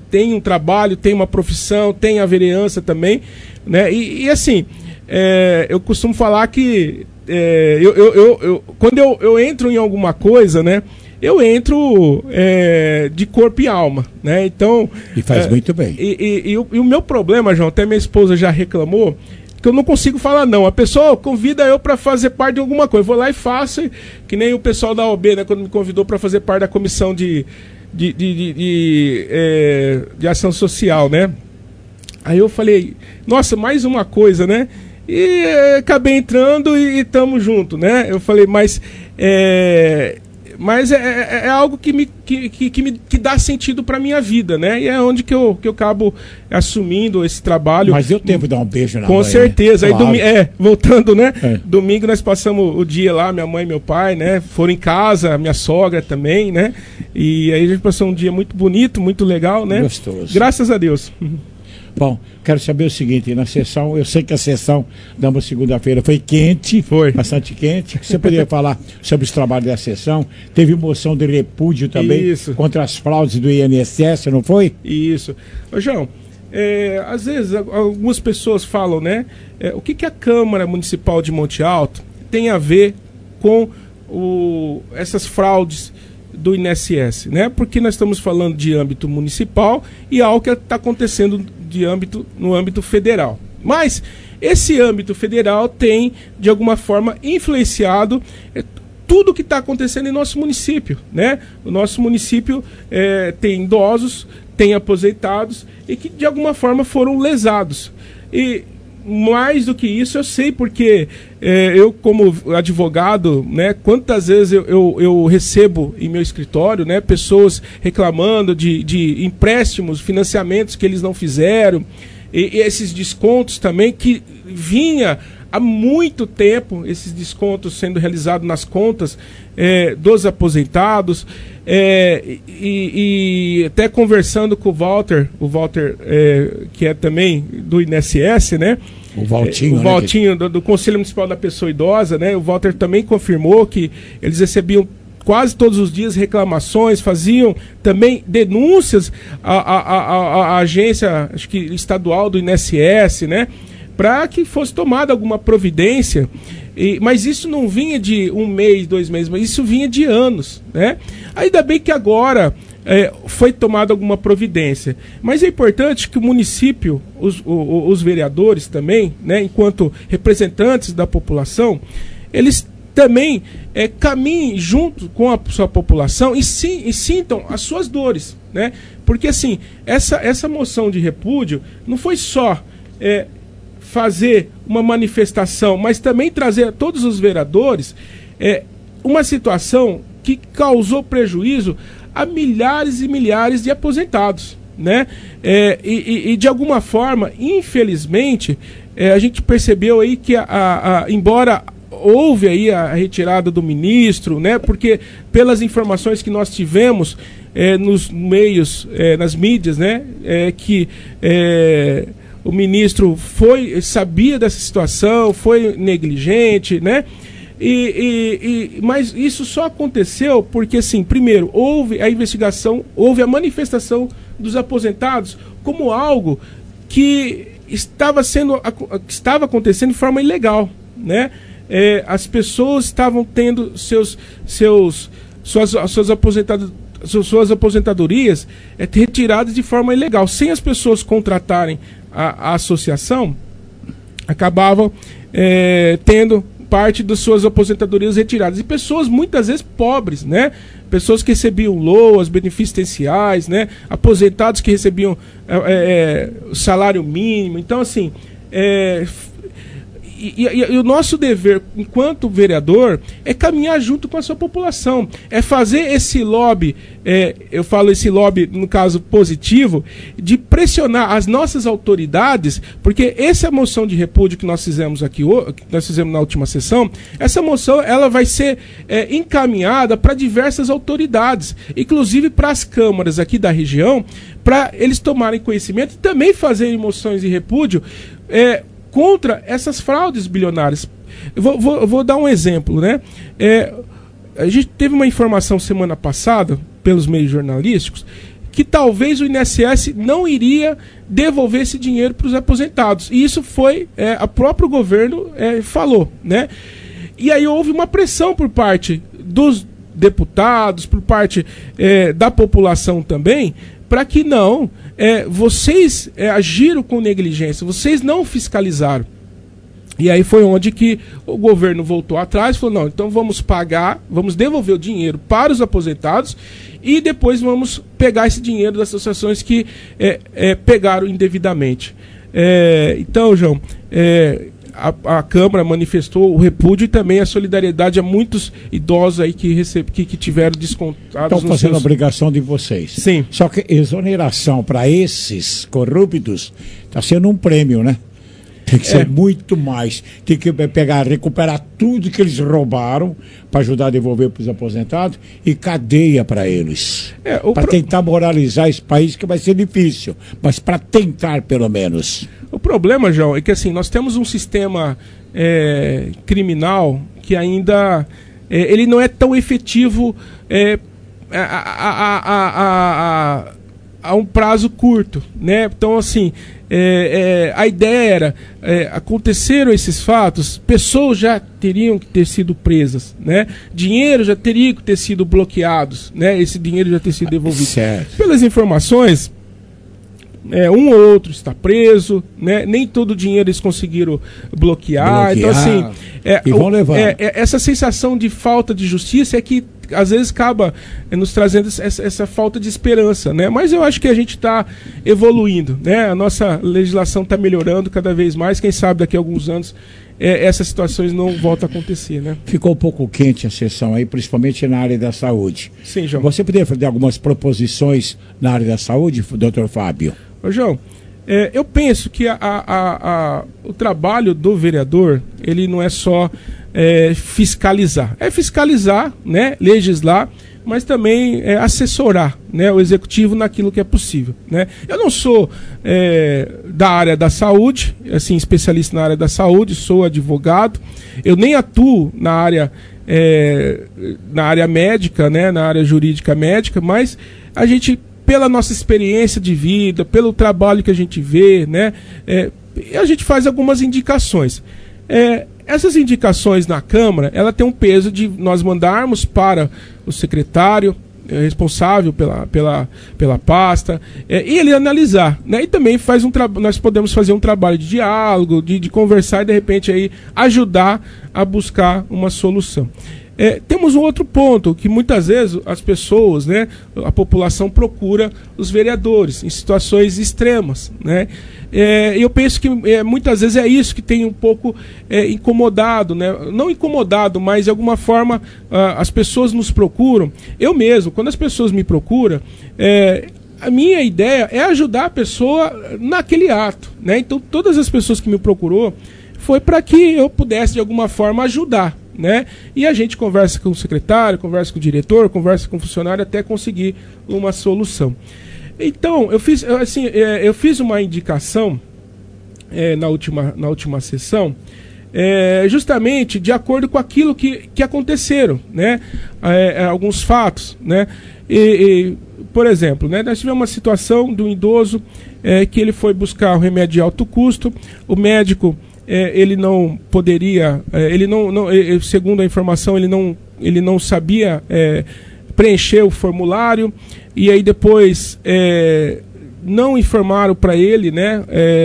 tem um trabalho, tem uma profissão, tem a vereança também, né? E assim, eu costumo falar que quando eu entro em alguma coisa, né? Eu entro de corpo e alma, né? Então... E faz muito bem. E o meu problema, João, até minha esposa já reclamou, que eu não consigo falar não. A pessoa convida eu para fazer parte de alguma coisa. Eu vou lá e faço, que nem o pessoal da OB, né? Quando me convidou para fazer parte da comissão de ação social, né? Aí eu falei, nossa, mais uma coisa, né? E acabei entrando e estamos juntos, né? Eu falei, mas é algo que dá sentido para minha vida, né? E é onde que eu acabo assumindo esse trabalho. Mas deu tempo de dar um beijo na mãe. Com certeza. Né? Claro. Aí voltando, né? Domingo nós passamos o dia lá, minha mãe e meu pai, né? Foram em casa, minha sogra também, né? E aí a gente passou um dia muito bonito, muito legal, né? Gostoso. Graças a Deus. Bom, quero saber o seguinte, na sessão, eu sei que a sessão da segunda-feira foi quente, bastante quente. Você poderia falar sobre os trabalhos da sessão? Teve moção de repúdio também contra as fraudes do INSS, não foi? Isso. Ô, João, às vezes algumas pessoas falam, né? O que a Câmara Municipal de Monte Alto tem a ver com essas fraudes do INSS, né? Porque nós estamos falando de âmbito municipal e algo que está acontecendo no âmbito federal. Mas esse âmbito federal tem, de alguma forma, influenciado tudo o que está acontecendo em nosso município, né? O nosso município tem idosos, tem aposentados e que, de alguma forma, foram lesados. E mais do que isso, eu sei porque eu, como advogado, né, quantas vezes eu recebo em meu escritório, né, pessoas reclamando de empréstimos, financiamentos que eles não fizeram, e esses descontos também que vinha há muito tempo, esses descontos sendo realizados nas contas dos aposentados, e até conversando com o Walter, que é também do INSS, né? O Valtinho, do Conselho Municipal da Pessoa Idosa, né? O Walter também confirmou que eles recebiam quase todos os dias reclamações, faziam também denúncias à agência, acho que estadual do INSS, né? Para que fosse tomada alguma providência, mas isso não vinha de 1 mês, 2 meses, mas isso vinha de anos, né? Ainda bem que agora foi tomada alguma providência, mas é importante que o município, os vereadores também, né, enquanto representantes da população, eles também caminhem junto com a sua população e sintam as suas dores, né? Porque assim, essa moção de repúdio não foi só fazer uma manifestação, mas também trazer a todos os vereadores uma situação que causou prejuízo a milhares e milhares de aposentados, né? E de alguma forma, infelizmente, a gente percebeu aí que embora houve aí a retirada do ministro, né? Porque pelas informações que nós tivemos nos meios, nas mídias, né? Que o ministro sabia dessa situação, foi negligente, né? Mas isso só aconteceu porque, assim, primeiro, houve a investigação, houve a manifestação dos aposentados como algo que estava acontecendo de forma ilegal, né? As pessoas estavam tendo suas aposentadorias retiradas de forma ilegal. Sem as pessoas contratarem a associação, acabavam tendo parte das suas aposentadorias retiradas. E pessoas muitas vezes pobres, né? Pessoas que recebiam LOAs, benefícios essenciais, né? Aposentados que recebiam salário mínimo. Então, assim, e o nosso dever, enquanto vereador, é caminhar junto com a sua população. É fazer esse lobby, eu falo esse lobby, no caso positivo, de pressionar as nossas autoridades, porque essa moção de repúdio que nós fizemos aqui, que nós fizemos na última sessão, essa moção ela vai ser encaminhada para diversas autoridades, inclusive para as câmaras aqui da região, para eles tomarem conhecimento e também fazerem moções de repúdio contra essas fraudes bilionárias. Eu vou dar um exemplo, né? A gente teve uma informação semana passada, pelos meios jornalísticos, que talvez o INSS não iria devolver esse dinheiro para os aposentados. E isso foi, o próprio governo falou, né? E aí houve uma pressão por parte dos deputados, por parte da população também, para que não, vocês agiram com negligência, vocês não fiscalizaram. E aí foi onde que o governo voltou atrás e falou, não, então vamos pagar, vamos devolver o dinheiro para os aposentados e depois vamos pegar esse dinheiro das associações que pegaram indevidamente. Então, João, a Câmara manifestou o repúdio e também a solidariedade a muitos idosos aí que tiveram descontados. Estão fazendo a obrigação de vocês. Sim. Só que exoneração para esses corruptos está sendo um prêmio, né? Tem que ser muito mais. Tem que recuperar tudo que eles roubaram para ajudar a devolver para os aposentados e cadeia para eles. Para tentar moralizar esse país, que vai ser difícil, mas para tentar pelo menos. O problema, João, é que assim, nós temos um sistema criminal que ainda ele não é tão efetivo a um prazo curto, né? Então, assim, a ideia era, aconteceram esses fatos, pessoas já teriam que ter sido presas, né? Dinheiro já teria que ter sido bloqueados, né? Esse dinheiro já ter sido devolvido. Certo. Pelas informações, um ou outro está preso, né? Nem todo o dinheiro eles conseguiram bloquear. Então, assim, e vão levar. Essa sensação de falta de justiça é que às vezes acaba nos trazendo essa falta de esperança, né? Mas eu acho que a gente está evoluindo, né? A nossa legislação está melhorando cada vez mais. Quem sabe daqui a alguns anos essas situações não voltam a acontecer, né? Ficou um pouco quente a sessão aí, principalmente na área da saúde. Sim, João. Você poderia fazer algumas proposições na área da saúde, doutor Fábio? Ô, João, eu penso que o trabalho do vereador, ele não é só fiscalizar. É fiscalizar, né, legislar, mas também assessorar, né, o executivo naquilo que é possível, né? Eu não sou da área da saúde, assim, especialista na área da saúde, sou advogado, eu nem atuo na área médica, né, na área jurídica médica, mas a gente, pela nossa experiência de vida, pelo trabalho que a gente vê, né, a gente faz algumas indicações. Essas indicações na Câmara, ela tem um peso de nós mandarmos para o secretário responsável pela pasta, e ele analisar, né? E também nós podemos fazer um trabalho de diálogo, de conversar e de repente aí ajudar a buscar uma solução. Temos um outro ponto, que muitas vezes as pessoas, né, a população procura os vereadores em situações extremas, né? Eu penso que muitas vezes é isso que tem um pouco incomodado, né? Não incomodado, mas de alguma forma as pessoas nos procuram. Eu mesmo, quando as pessoas me procuram, a minha ideia é ajudar a pessoa naquele ato, né? Então todas as pessoas que me procurou foi para que eu pudesse de alguma forma ajudar, né? E a gente conversa com o secretário, conversa com o diretor, conversa com o funcionário até conseguir uma solução. Então, eu fiz uma indicação na última sessão, justamente de acordo com aquilo que aconteceram, né? Alguns fatos, né? Por exemplo, né, nós tivemos uma situação de um idoso que ele foi buscar um remédio de alto custo, o médico ele não poderia, segundo a informação, ele não sabia preencher o formulário, e aí depois não informaram para ele, né,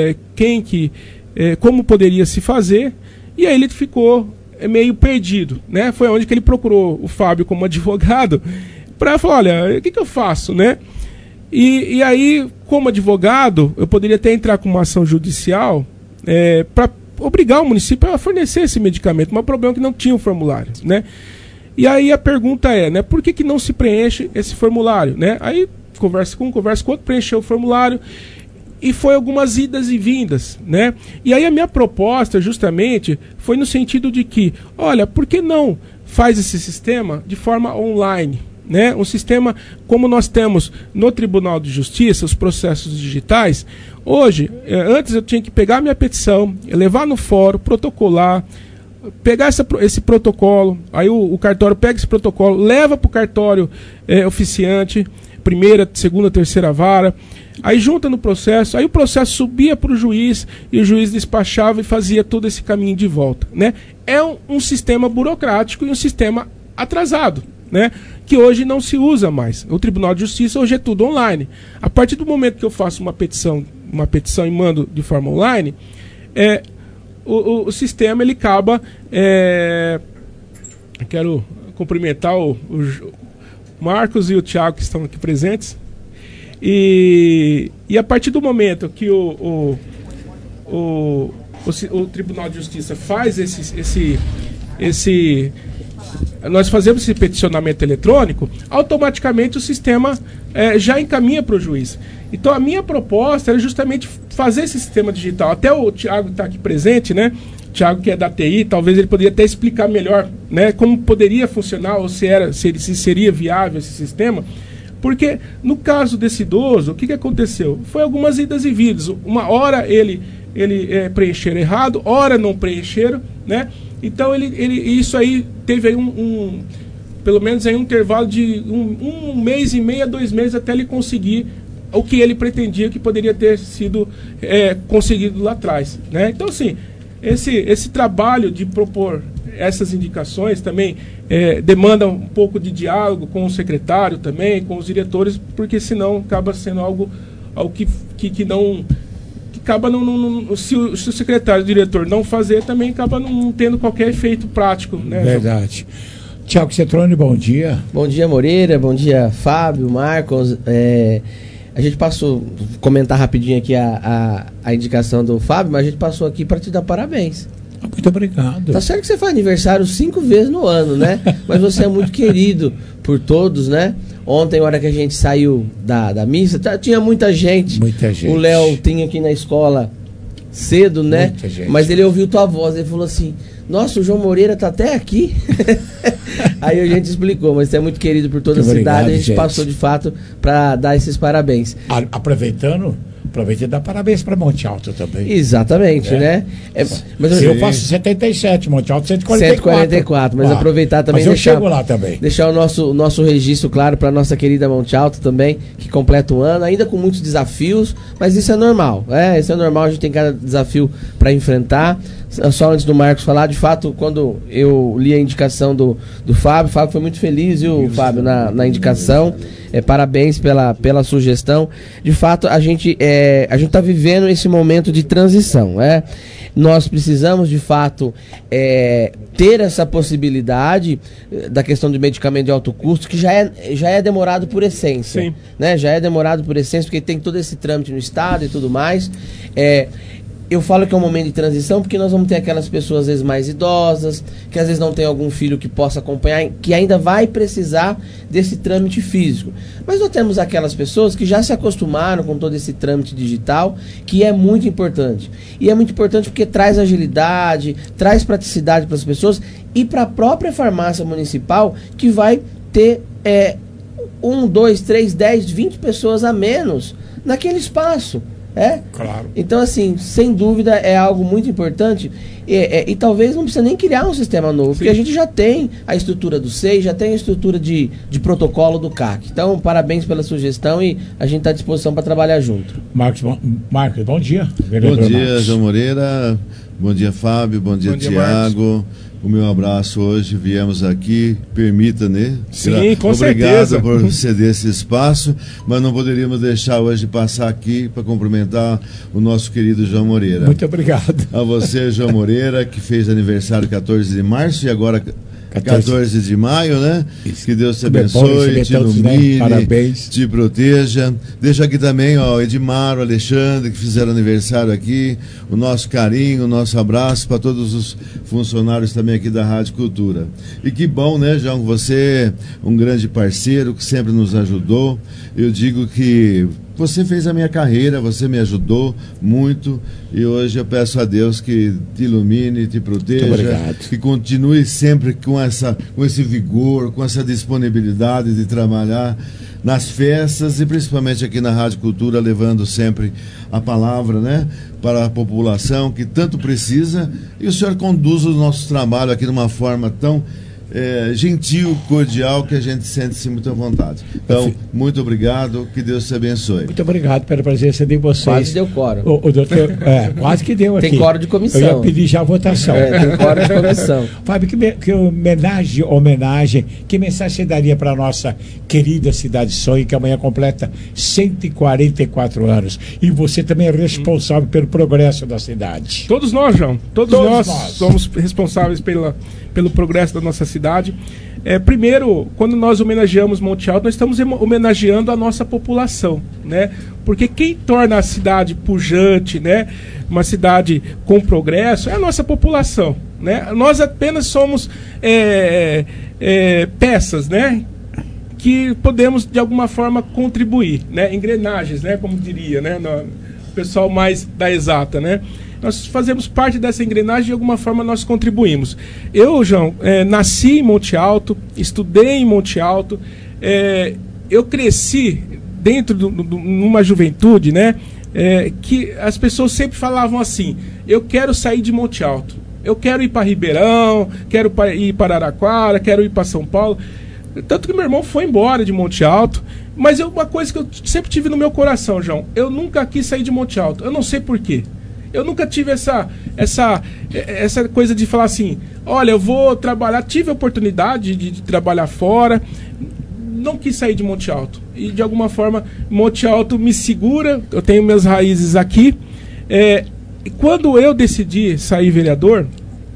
como poderia se fazer, e aí ele ficou meio perdido, né? Foi onde que ele procurou o Fábio como advogado para falar, olha, o que eu faço, né? E aí, como advogado, eu poderia até entrar com uma ação judicial para obrigar o município a fornecer esse medicamento, mas o problema é que não tinha o formulário, né? E aí a pergunta né, por que não se preenche esse formulário, né? Aí conversa com um, conversa com outro, preencheu o formulário, e foi algumas idas e vindas, né? E aí a minha proposta justamente foi no sentido de que, olha, por que não faz esse sistema de forma online, né? Um sistema como nós temos no Tribunal de Justiça, os processos digitais. Hoje, antes eu tinha que pegar a minha petição, levar no fórum, protocolar, pegar esse protocolo, aí o cartório pega esse protocolo, leva para o cartório oficiante, primeira, segunda, terceira vara, aí junta no processo, aí o processo subia para o juiz e o juiz despachava e fazia todo esse caminho de volta, né? É um sistema burocrático e um sistema atrasado, né? Que hoje não se usa mais. O Tribunal de Justiça hoje é tudo online. A partir do momento que eu faço uma petição e mando de forma online, o sistema ele acaba... Quero cumprimentar o Marcos e o Thiago que estão aqui presentes. E a partir do momento que o Tribunal de Justiça faz nós fazemos esse peticionamento eletrônico, automaticamente o sistema já encaminha para o juiz. Então a minha proposta era justamente fazer esse sistema digital. Até o Thiago está aqui presente, né? Thiago, que é da TI, talvez ele poderia até explicar melhor, né, como poderia funcionar ou se seria viável esse sistema. Porque no caso desse idoso, o que aconteceu? Foi algumas idas e vindas. Uma hora ele preencheram errado, hora não preencheram, né? Então isso aí teve aí pelo menos aí um intervalo de um mês e meio a 2 meses até ele conseguir o que ele pretendia que poderia ter sido conseguido lá atrás, né? Então assim, esse trabalho de propor essas indicações também demanda um pouco de diálogo com o secretário também, com os diretores, porque senão acaba sendo algo que não... acaba se o secretário e o diretor não fazer, também acaba não tendo qualquer efeito prático, né? Verdade. Tiago Cetrone, bom dia. Bom dia, Moreira, bom dia, Fábio, Marcos. A gente passou, comentar rapidinho aqui a indicação do Fábio, mas a gente passou aqui para te dar parabéns. Muito obrigado. Tá certo que você faz aniversário 5 vezes no ano, né? Mas você é muito querido por todos, né? Ontem, na hora que a gente saiu da missa, tinha muita gente. Muita gente. O Léo tinha aqui na escola cedo, né? Muita gente. Mas ele ouviu tua voz, ele falou assim: nossa, o João Moreira tá até aqui. Aí a gente explicou, mas você é muito querido por toda a cidade. A gente passou de fato para dar esses parabéns. Aproveitando e dar parabéns para Monte Alto também. Exatamente, né? Mas eu faço 77, Monte Alto 144. Mas aproveitar também. Mas eu chego lá também. Deixar o nosso registro claro para nossa querida Monte Alto também, que completa o ano, ainda com muitos desafios, mas isso é normal. Isso é normal, a gente tem cada desafio para enfrentar. Só antes do Marcos falar, de fato, quando eu li a indicação do Fábio, o Fábio foi muito feliz, viu, Fábio, na indicação. Parabéns pela sugestão. De fato, a gente está vivendo esse momento de transição. Nós precisamos, de fato, ter essa possibilidade da questão de medicamento de alto custo, que já é demorado por essência. Sim. Né? Já é demorado por essência, porque tem todo esse trâmite no Estado e tudo mais. Eu falo que é um momento de transição porque nós vamos ter aquelas pessoas às vezes mais idosas, que às vezes não tem algum filho que possa acompanhar, que ainda vai precisar desse trâmite físico. Mas nós temos aquelas pessoas que já se acostumaram com todo esse trâmite digital, que é muito importante. E é muito importante porque traz agilidade, traz praticidade para as pessoas e para a própria farmácia municipal, que vai ter 1, 2, 3, 10, 20 pessoas a menos naquele espaço. Claro. Então, assim, sem dúvida é algo muito importante e talvez não precisa nem criar um sistema novo. Sim. Porque a gente já tem a estrutura do SEI, já tem a estrutura de protocolo do CAC. Então, parabéns pela sugestão e a gente está à disposição para trabalhar junto. Marcos, bom dia. Bom dia, João Moreira. Bom dia, Fábio. Bom dia, Tiago. O meu abraço hoje, viemos aqui, permita, né? Sim, com certeza. Obrigado por ceder esse espaço, mas não poderíamos deixar hoje passar aqui para cumprimentar o nosso querido João Moreira. Muito obrigado. A você, João Moreira, que fez aniversário 14 de março e agora 14 de maio, né? Isso. Que Deus te abençoe, te ilumine, parabéns, te proteja. Deixa aqui também, Edmar, o Alexandre, que fizeram aniversário aqui, o nosso carinho, o nosso abraço para todos os funcionários também aqui da Rádio Cultura. E que bom, né, João, você é um grande parceiro que sempre nos ajudou. Eu digo que você fez a minha carreira, você me ajudou muito e hoje eu peço a Deus que te ilumine, te proteja, que continue sempre com esse vigor, com essa disponibilidade de trabalhar nas festas e principalmente aqui na Rádio Cultura, levando sempre a palavra, né, para a população que tanto precisa, e o senhor conduz o nosso trabalho aqui de uma forma tão gentil, cordial, que a gente sente-se muito à vontade. Então, muito obrigado, que Deus te abençoe. Muito obrigado pela presença de vocês. Quase deu quórum. O doutor, quase que deu aqui. Tem quórum de comissão. Eu ia pedir já a votação. Tem quórum de comissão. Fábio, que homenagem, que mensagem você daria para a nossa querida Cidade Sonho, que amanhã completa 144 anos. E você também é responsável pelo progresso da cidade. Todos nós, João. Todos nós somos responsáveis pelo progresso da nossa cidade. Primeiro, quando nós homenageamos Monte Alto, nós estamos homenageando a nossa população, né? Porque quem torna a cidade pujante, né, uma cidade com progresso, é a nossa população, né? Nós apenas somos peças, né, que podemos de alguma forma contribuir, né? Engrenagens, né, como diria, né, o pessoal mais da exata, né? Nós fazemos parte dessa engrenagem e de alguma forma nós contribuímos. Eu, João, nasci em Monte Alto, estudei em Monte Alto, eu cresci dentro numa juventude, né, que as pessoas sempre falavam assim: eu quero sair de Monte Alto, eu quero ir para Ribeirão, quero ir para Araraquara, quero ir para São Paulo. Tanto que meu irmão foi embora de Monte Alto, mas uma coisa que eu sempre tive no meu coração, João, eu nunca quis sair de Monte Alto, eu não sei porquê. Eu nunca tive essa coisa de falar assim: olha, eu vou trabalhar. Tive a oportunidade de trabalhar fora, não quis sair de Monte Alto. E de alguma forma, Monte Alto me segura, eu tenho minhas raízes aqui. E quando eu decidi sair vereador,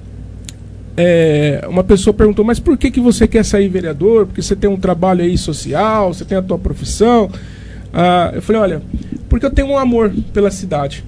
uma pessoa perguntou: mas por que você quer sair vereador? Porque você tem um trabalho aí social, você tem a tua profissão. Eu falei: olha, porque eu tenho um amor pela cidade.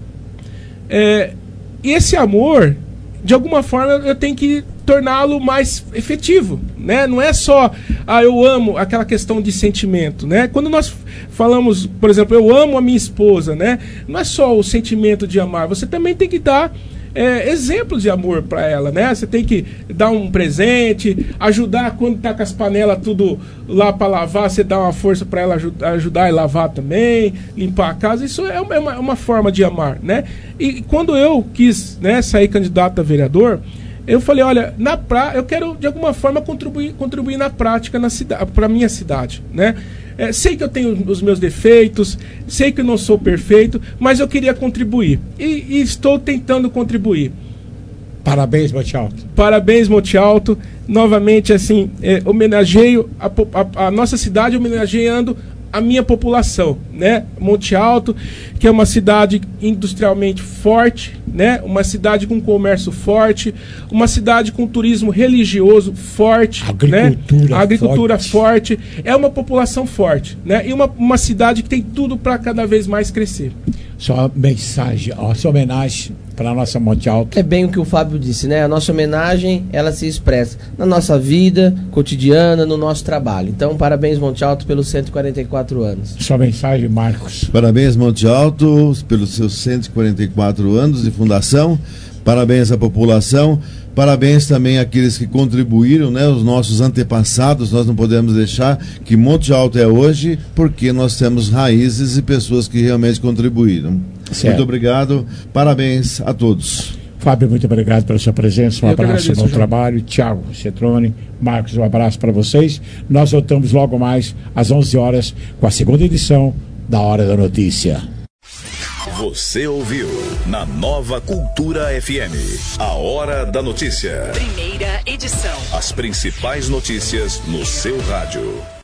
E esse amor, de alguma forma, eu tenho que torná-lo mais efetivo, né? Não é só eu amo, aquela questão de sentimento, né? Quando nós falamos, por exemplo, eu amo a minha esposa, né? Não é só o sentimento de amar, você também tem que dar exemplos de amor para ela, né? Você tem que dar um presente, ajudar quando tá com as panelas tudo lá para lavar, você dá uma força para ela ajudar a lavar também, limpar a casa. Isso é uma forma de amar, né? E quando eu quis, né, sair candidato a vereador, eu falei: olha, eu quero de alguma forma contribuir na prática para minha cidade, né? Sei que eu tenho os meus defeitos, sei que eu não sou perfeito, mas eu queria contribuir. E estou tentando contribuir. Parabéns, Monte Alto. Parabéns, Monte Alto. Novamente, assim, homenageio a nossa cidade, homenageando a minha população, né? Monte Alto, que é uma cidade industrialmente forte, né? Uma cidade com comércio forte, uma cidade com turismo religioso forte, agricultura forte, é uma população forte, né? E uma cidade que tem tudo para cada vez mais crescer. Sua mensagem, sua homenagem para a nossa Monte Alto. É bem o que o Fábio disse, né? A nossa homenagem, ela se expressa na nossa vida cotidiana, no nosso trabalho. Então, parabéns, Monte Alto, pelos 144 anos. Sua mensagem, Marcos. Parabéns, Monte Alto, pelos seus 144 anos de fundação. Parabéns à população. Parabéns também àqueles que contribuíram, né? Os nossos antepassados. Nós não podemos deixar que Monte Alto é hoje, porque nós temos raízes e pessoas que realmente contribuíram. Certo. Muito obrigado, parabéns a todos. Fábio, muito obrigado pela sua presença, um abraço, bom trabalho. Thiago Cetrone, Marcos, um abraço para vocês. Nós voltamos logo mais às 11 horas com a segunda edição da Hora da Notícia. Você ouviu na Nova Cultura FM, a Hora da Notícia. Primeira edição. As principais notícias no seu rádio.